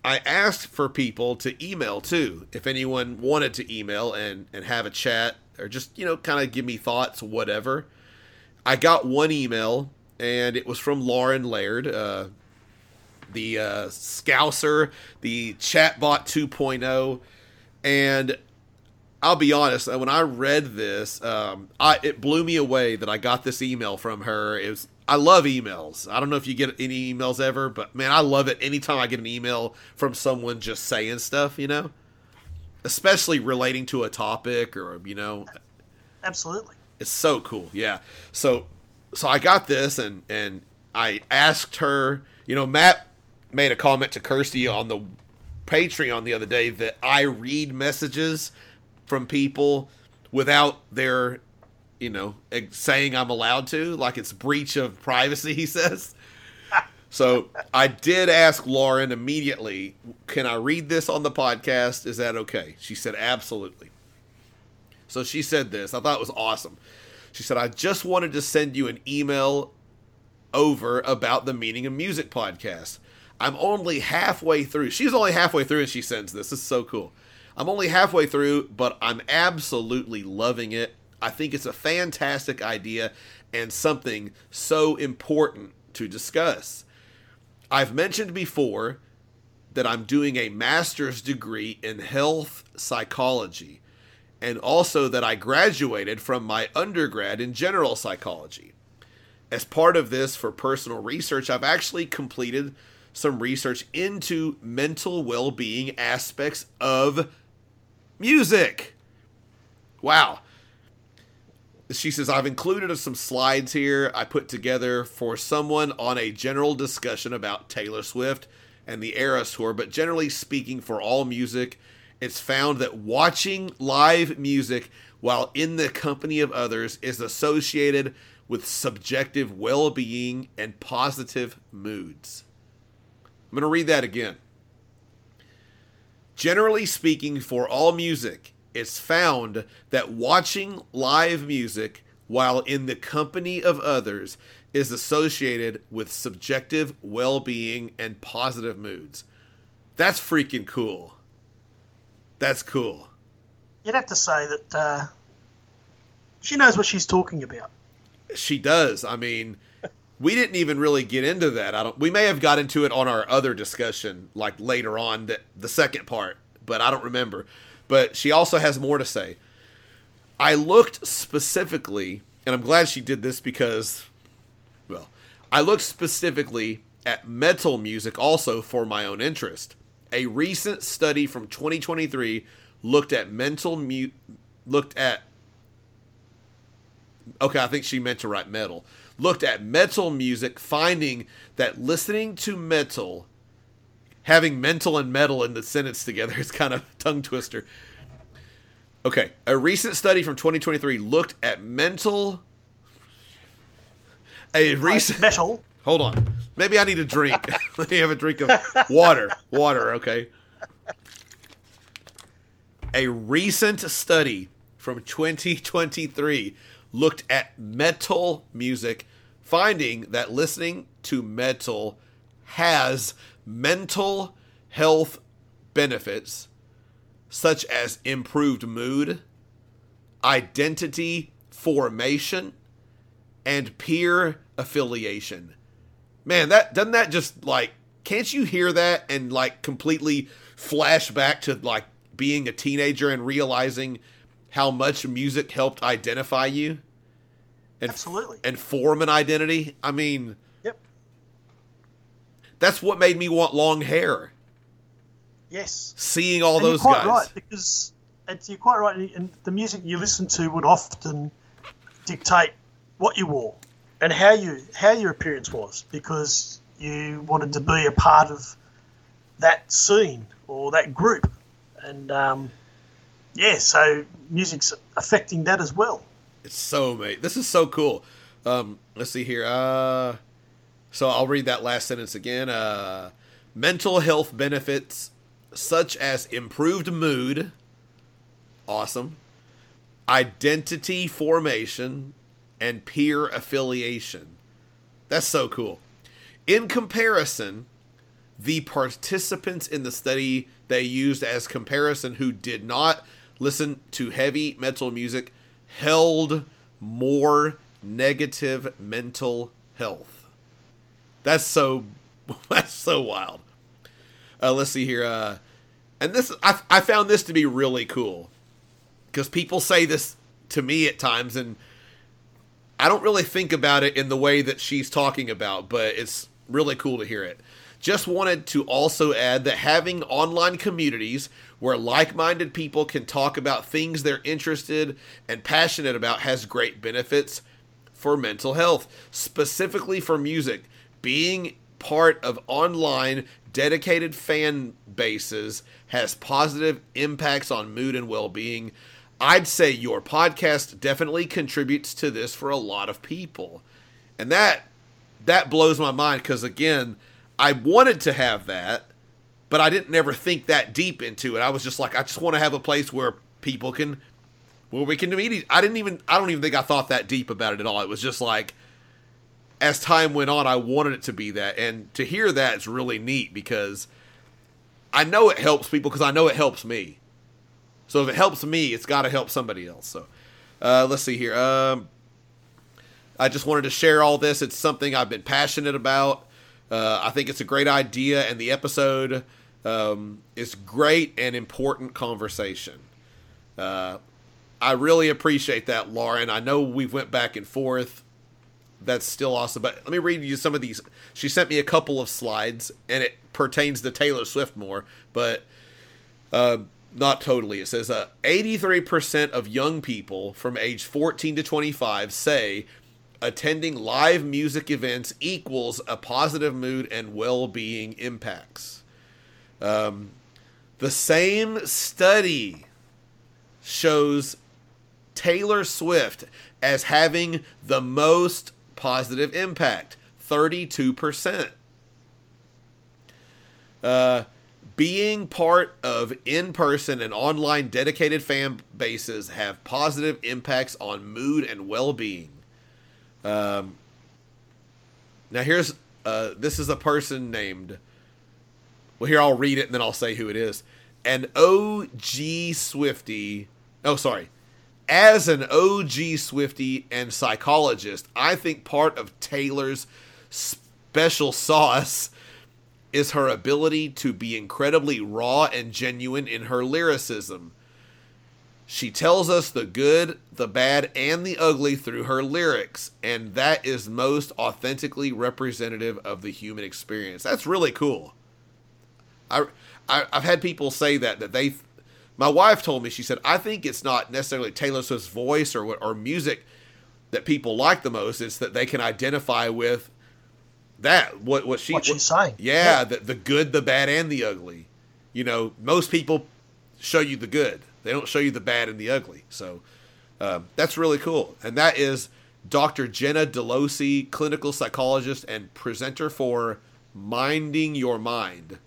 I asked for people to email too, if anyone wanted to email and, and have a chat or just, you know, kind of give me thoughts, whatever. I got one email, and it was from Lauren Laird, uh, the uh, Scouser, the Chatbot two point oh, and I'll be honest, when I read this, um, I, it blew me away that I got this email from her. It was, I love emails. I don't know if you get any emails ever, but man, I love it anytime I get an email from someone just saying stuff, you know? Especially relating to a topic or, you know. Absolutely. It's so cool, yeah. So so I got this, and, and I asked her, you know, Matt made a comment to Kirsty on the Patreon the other day that I read messages from people without their, you know, saying I'm allowed to, like it's breach of privacy, he says. So I did ask Lauren immediately, can I read this on the podcast? Is that okay? She said, absolutely. So she said this. I thought it was awesome. She said, I just wanted to send you an email over about the Meaning of Music podcast. I'm only halfway through. She's only halfway through and she sends this. This is so cool. I'm only halfway through, but I'm absolutely loving it. I think it's a fantastic idea and something so important to discuss. I've mentioned before that I'm doing a master's degree in health psychology, and also that I graduated from my undergrad in general psychology. As part of this, for personal research, I've actually completed some research into mental well-being aspects of music. Wow. She says, I've included some slides here I put together for someone on a general discussion about Taylor Swift and the Eras Tour, but generally speaking, for all music, it's found that watching live music while in the company of others is associated with subjective well-being and positive moods. I'm going to read that again. Generally speaking, for all music, it's found that watching live music while in the company of others is associated with subjective well-being and positive moods. That's freaking cool. That's cool. You'd have to say that uh, she knows what she's talking about. She does. I mean, we didn't even really get into that. I don't. We may have got into it on our other discussion, like later on, that the second part, but I don't remember. But she also has more to say. I looked specifically, and I'm glad she did this because, well, I looked specifically at metal music also for my own interest. A recent study from twenty twenty-three looked at mental mu- looked at okay, I think she meant to write metal. Looked at metal music, finding that listening to metal, having mental and metal in the sentence together is kind of a tongue twister. Okay, a recent study from twenty twenty-three looked at mental. A recent metal. Hold on. Maybe I need a drink. Let me have a drink of water. Water, okay. A recent study from twenty twenty-three looked at metal music, finding that listening to metal has mental health benefits such as improved mood, identity formation, and peer affiliation. Man, that doesn't that just like, can't you hear that and like completely flash back to like being a teenager and realizing how much music helped identify you? And, Absolutely. And form an identity? I mean, yep. That's what made me want long hair. Yes. Seeing all and those you're quite guys. Right, because it's, you're quite right. And the music you listen to would often dictate what you wore and how you how your appearance was, because you wanted to be a part of that scene or that group. And um, yeah, so music's affecting that as well. It's so mate. This is so cool. Um, let's see here. Uh, so I'll read that last sentence again. Uh, mental health benefits such as improved mood. Awesome. Identity formation and peer affiliation. That's so cool. In comparison, the participants in the study they used as comparison who did not listen to heavy metal music held more negative mental health. That's so that's so wild. Uh, let's see here. Uh, and this I, I found this to be really cool because people say this to me at times, and I don't really think about it in the way that she's talking about, but it's really cool to hear it. Just wanted to also add that having online communities where like-minded people can talk about things they're interested and passionate about has great benefits for mental health, specifically for music. Being part of online dedicated fan bases has positive impacts on mood and well-being. I'd say your podcast definitely contributes to this for a lot of people. And that that blows my mind because, again, I wanted to have that, but I didn't ever think that deep into it. I was just like, I just want to have a place where people can, where we can meet. I didn't even, I don't even think I thought that deep about it at all. It was just like, as time went on, I wanted it to be that. And to hear that is really neat because I know it helps people because I know it helps me. So if it helps me, it's got to help somebody else. So uh, let's see here. Um, I just wanted to share all this. It's something I've been passionate about. Uh, I think it's a great idea, and the episode um, is great and important conversation. Uh, I really appreciate that, Lauren. I know we've went back and forth. That's still awesome. But let me read you some of these. She sent me a couple of slides, and it pertains to Taylor Swift more, but uh, not totally. It says uh, eighty-three percent of young people from age fourteen to twenty-five say attending live music events equals a positive mood and well-being impacts. Um, the same study shows Taylor Swift as having the most positive impact, thirty-two percent. Uh, being part of in-person and online dedicated fan bases have positive impacts on mood and well-being. Um, now here's, uh, this is a person named, well, here, I'll read it and then I'll say who it is. An O G Swiftie. Oh, sorry. As an O G Swiftie and psychologist, I think part of Taylor's special sauce is her ability to be incredibly raw and genuine in her lyricism. She tells us the good, the bad, and the ugly through her lyrics, and that is most authentically representative of the human experience. That's really cool. I, I I've had people say that that they. My wife told me, she said, I think it's not necessarily Taylor Swift's voice or or music that people like the most. It's that they can identify with that what what she what she's saying. Yeah, yeah. The the good, the bad, and the ugly. You know, most people show you the good. They don't show you the bad and the ugly. So um, that's really cool. And that is Doctor Jenna Delosi, clinical psychologist and presenter for Minding Your Mind.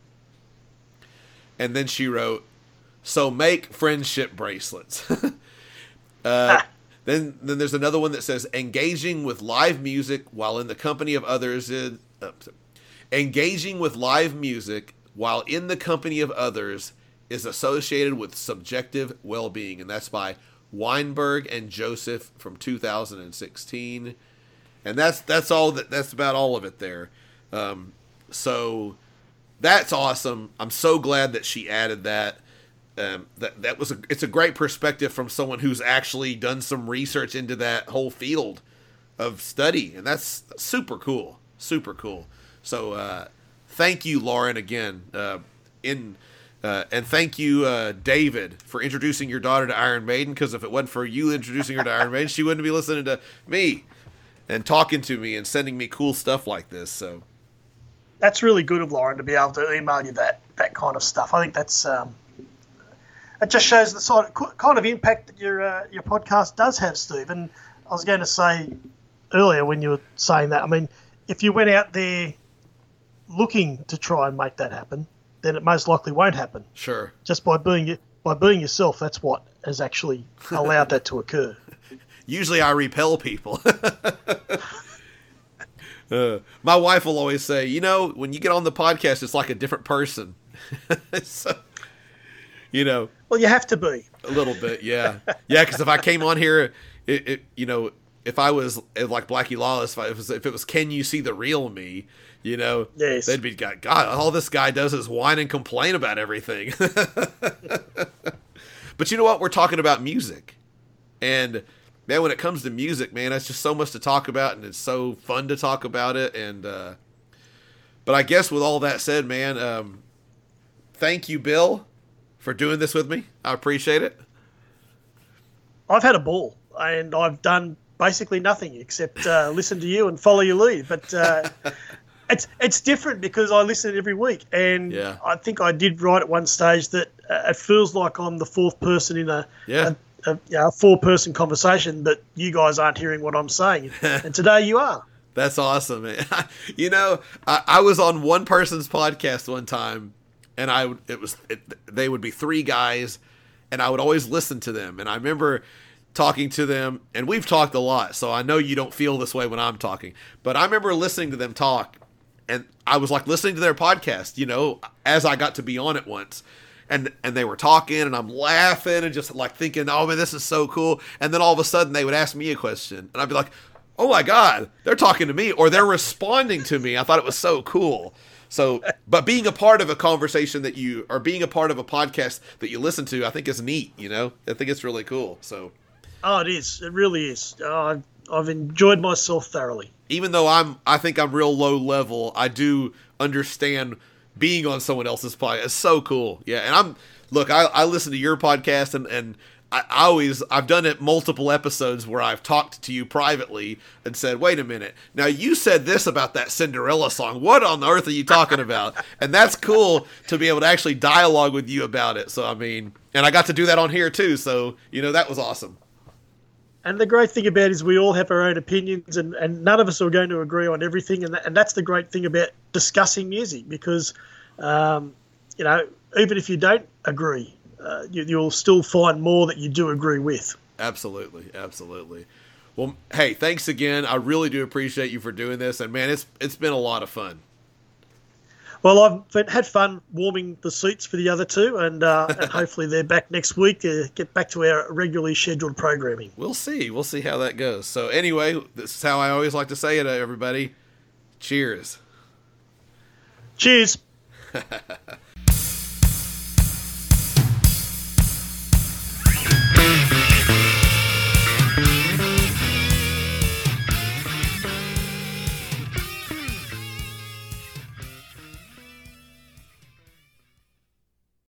And then she wrote, so make friendship bracelets. uh, ah. Then then there's another one that says, engaging with live music while in the company of others is... Uh, engaging with live music while in the company of others is associated with subjective well-being, and that's by Weinberg and Joseph from two thousand sixteen. And that's that's all that that's about all of it there. Um, so that's awesome. I'm so glad that she added that. Um, that that was a it's a great perspective from someone who's actually done some research into that whole field of study, and that's super cool, super cool. So uh, thank you, Lauren, again. Uh, in Uh, and thank you, uh, David, for introducing your daughter to Iron Maiden, because if it wasn't for you introducing her to Iron Maiden, she wouldn't be listening to me and talking to me and sending me cool stuff like this. So that's really good of Lauren to be able to email you that, that kind of stuff. I think that's um, it just shows the sort of, kind of impact that your uh, your podcast does have, Steve. And I was going to say earlier when you were saying that, I mean, if you went out there looking to try and make that happen, then it most likely won't happen. Sure. Just by being by being yourself, that's what has actually allowed that to occur. Usually I repel people. Uh, my wife will always say, you know, when you get on the podcast, it's like a different person. So, you know. Well, you have to be. A little bit, yeah. Yeah, because if I came on here, it, it, you know, if I was like Blackie Lawless, if, I, if, it was, if it was Can You See the Real Me, you know, yes. They'd be, God, all this guy does is whine and complain about everything. But you know what? We're talking about music. And, man, when it comes to music, man, that's just so much to talk about, and it's so fun to talk about it. And, uh, but I guess with all that said, man, um, thank you, Bill, for doing this with me. I appreciate it. I've had a ball, and I've done basically nothing except uh, listen to you and follow your lead. But uh, it's it's different because I listen every week, and yeah. I think I did write at one stage that uh, it feels like I'm the fourth person in a, yeah. a, a, you know, a four-person conversation, but you guys aren't hearing what I'm saying. And today you are. That's awesome, man. You know, I, I was on one person's podcast one time, and I it was it, they would be three guys, and I would always listen to them. And I remember talking to them, and we've talked a lot, so I know you don't feel this way when I'm talking. But I remember listening to them talk, and I was like listening to their podcast, you know, as I got to be on it once. And and they were talking, and I'm laughing and just like thinking, oh man, this is so cool. And then all of a sudden they would ask me a question, and I'd be like, oh my God, they're talking to me, or they're responding to me. I thought it was so cool. So, but being a part of a conversation that you, or being a part of a podcast that you listen to, I think is neat, you know? I think it's really cool, so. Oh, it is. It really is. Oh, I've, I've enjoyed myself thoroughly. Even though I'm, I think I'm real low level, I do understand being on someone else's podcast. It's so cool. Yeah, and I'm, look, I, I listen to your podcast, and, and I, I always, I've done it multiple episodes where I've talked to you privately and said, wait a minute, now you said this about that Cinderella song. What on earth are you talking about? And that's cool to be able to actually dialogue with you about it. So, I mean, and I got to do that on here too. So, you know, that was awesome. And the great thing about it is we all have our own opinions, and, and none of us are going to agree on everything. And, that, and that's the great thing about discussing music, because, um, you know, even if you don't agree, uh, you, you'll still find more that you do agree with. Absolutely. Absolutely. Well, hey, thanks again. I really do appreciate you for doing this. And, man, it's it's been a lot of fun. Well, I've been, had fun warming the seats for the other two, and, uh, and hopefully they're back next week to get back to our regularly scheduled programming. We'll see. We'll see how that goes. So anyway, this is how I always like to say it, everybody. Cheers. Cheers.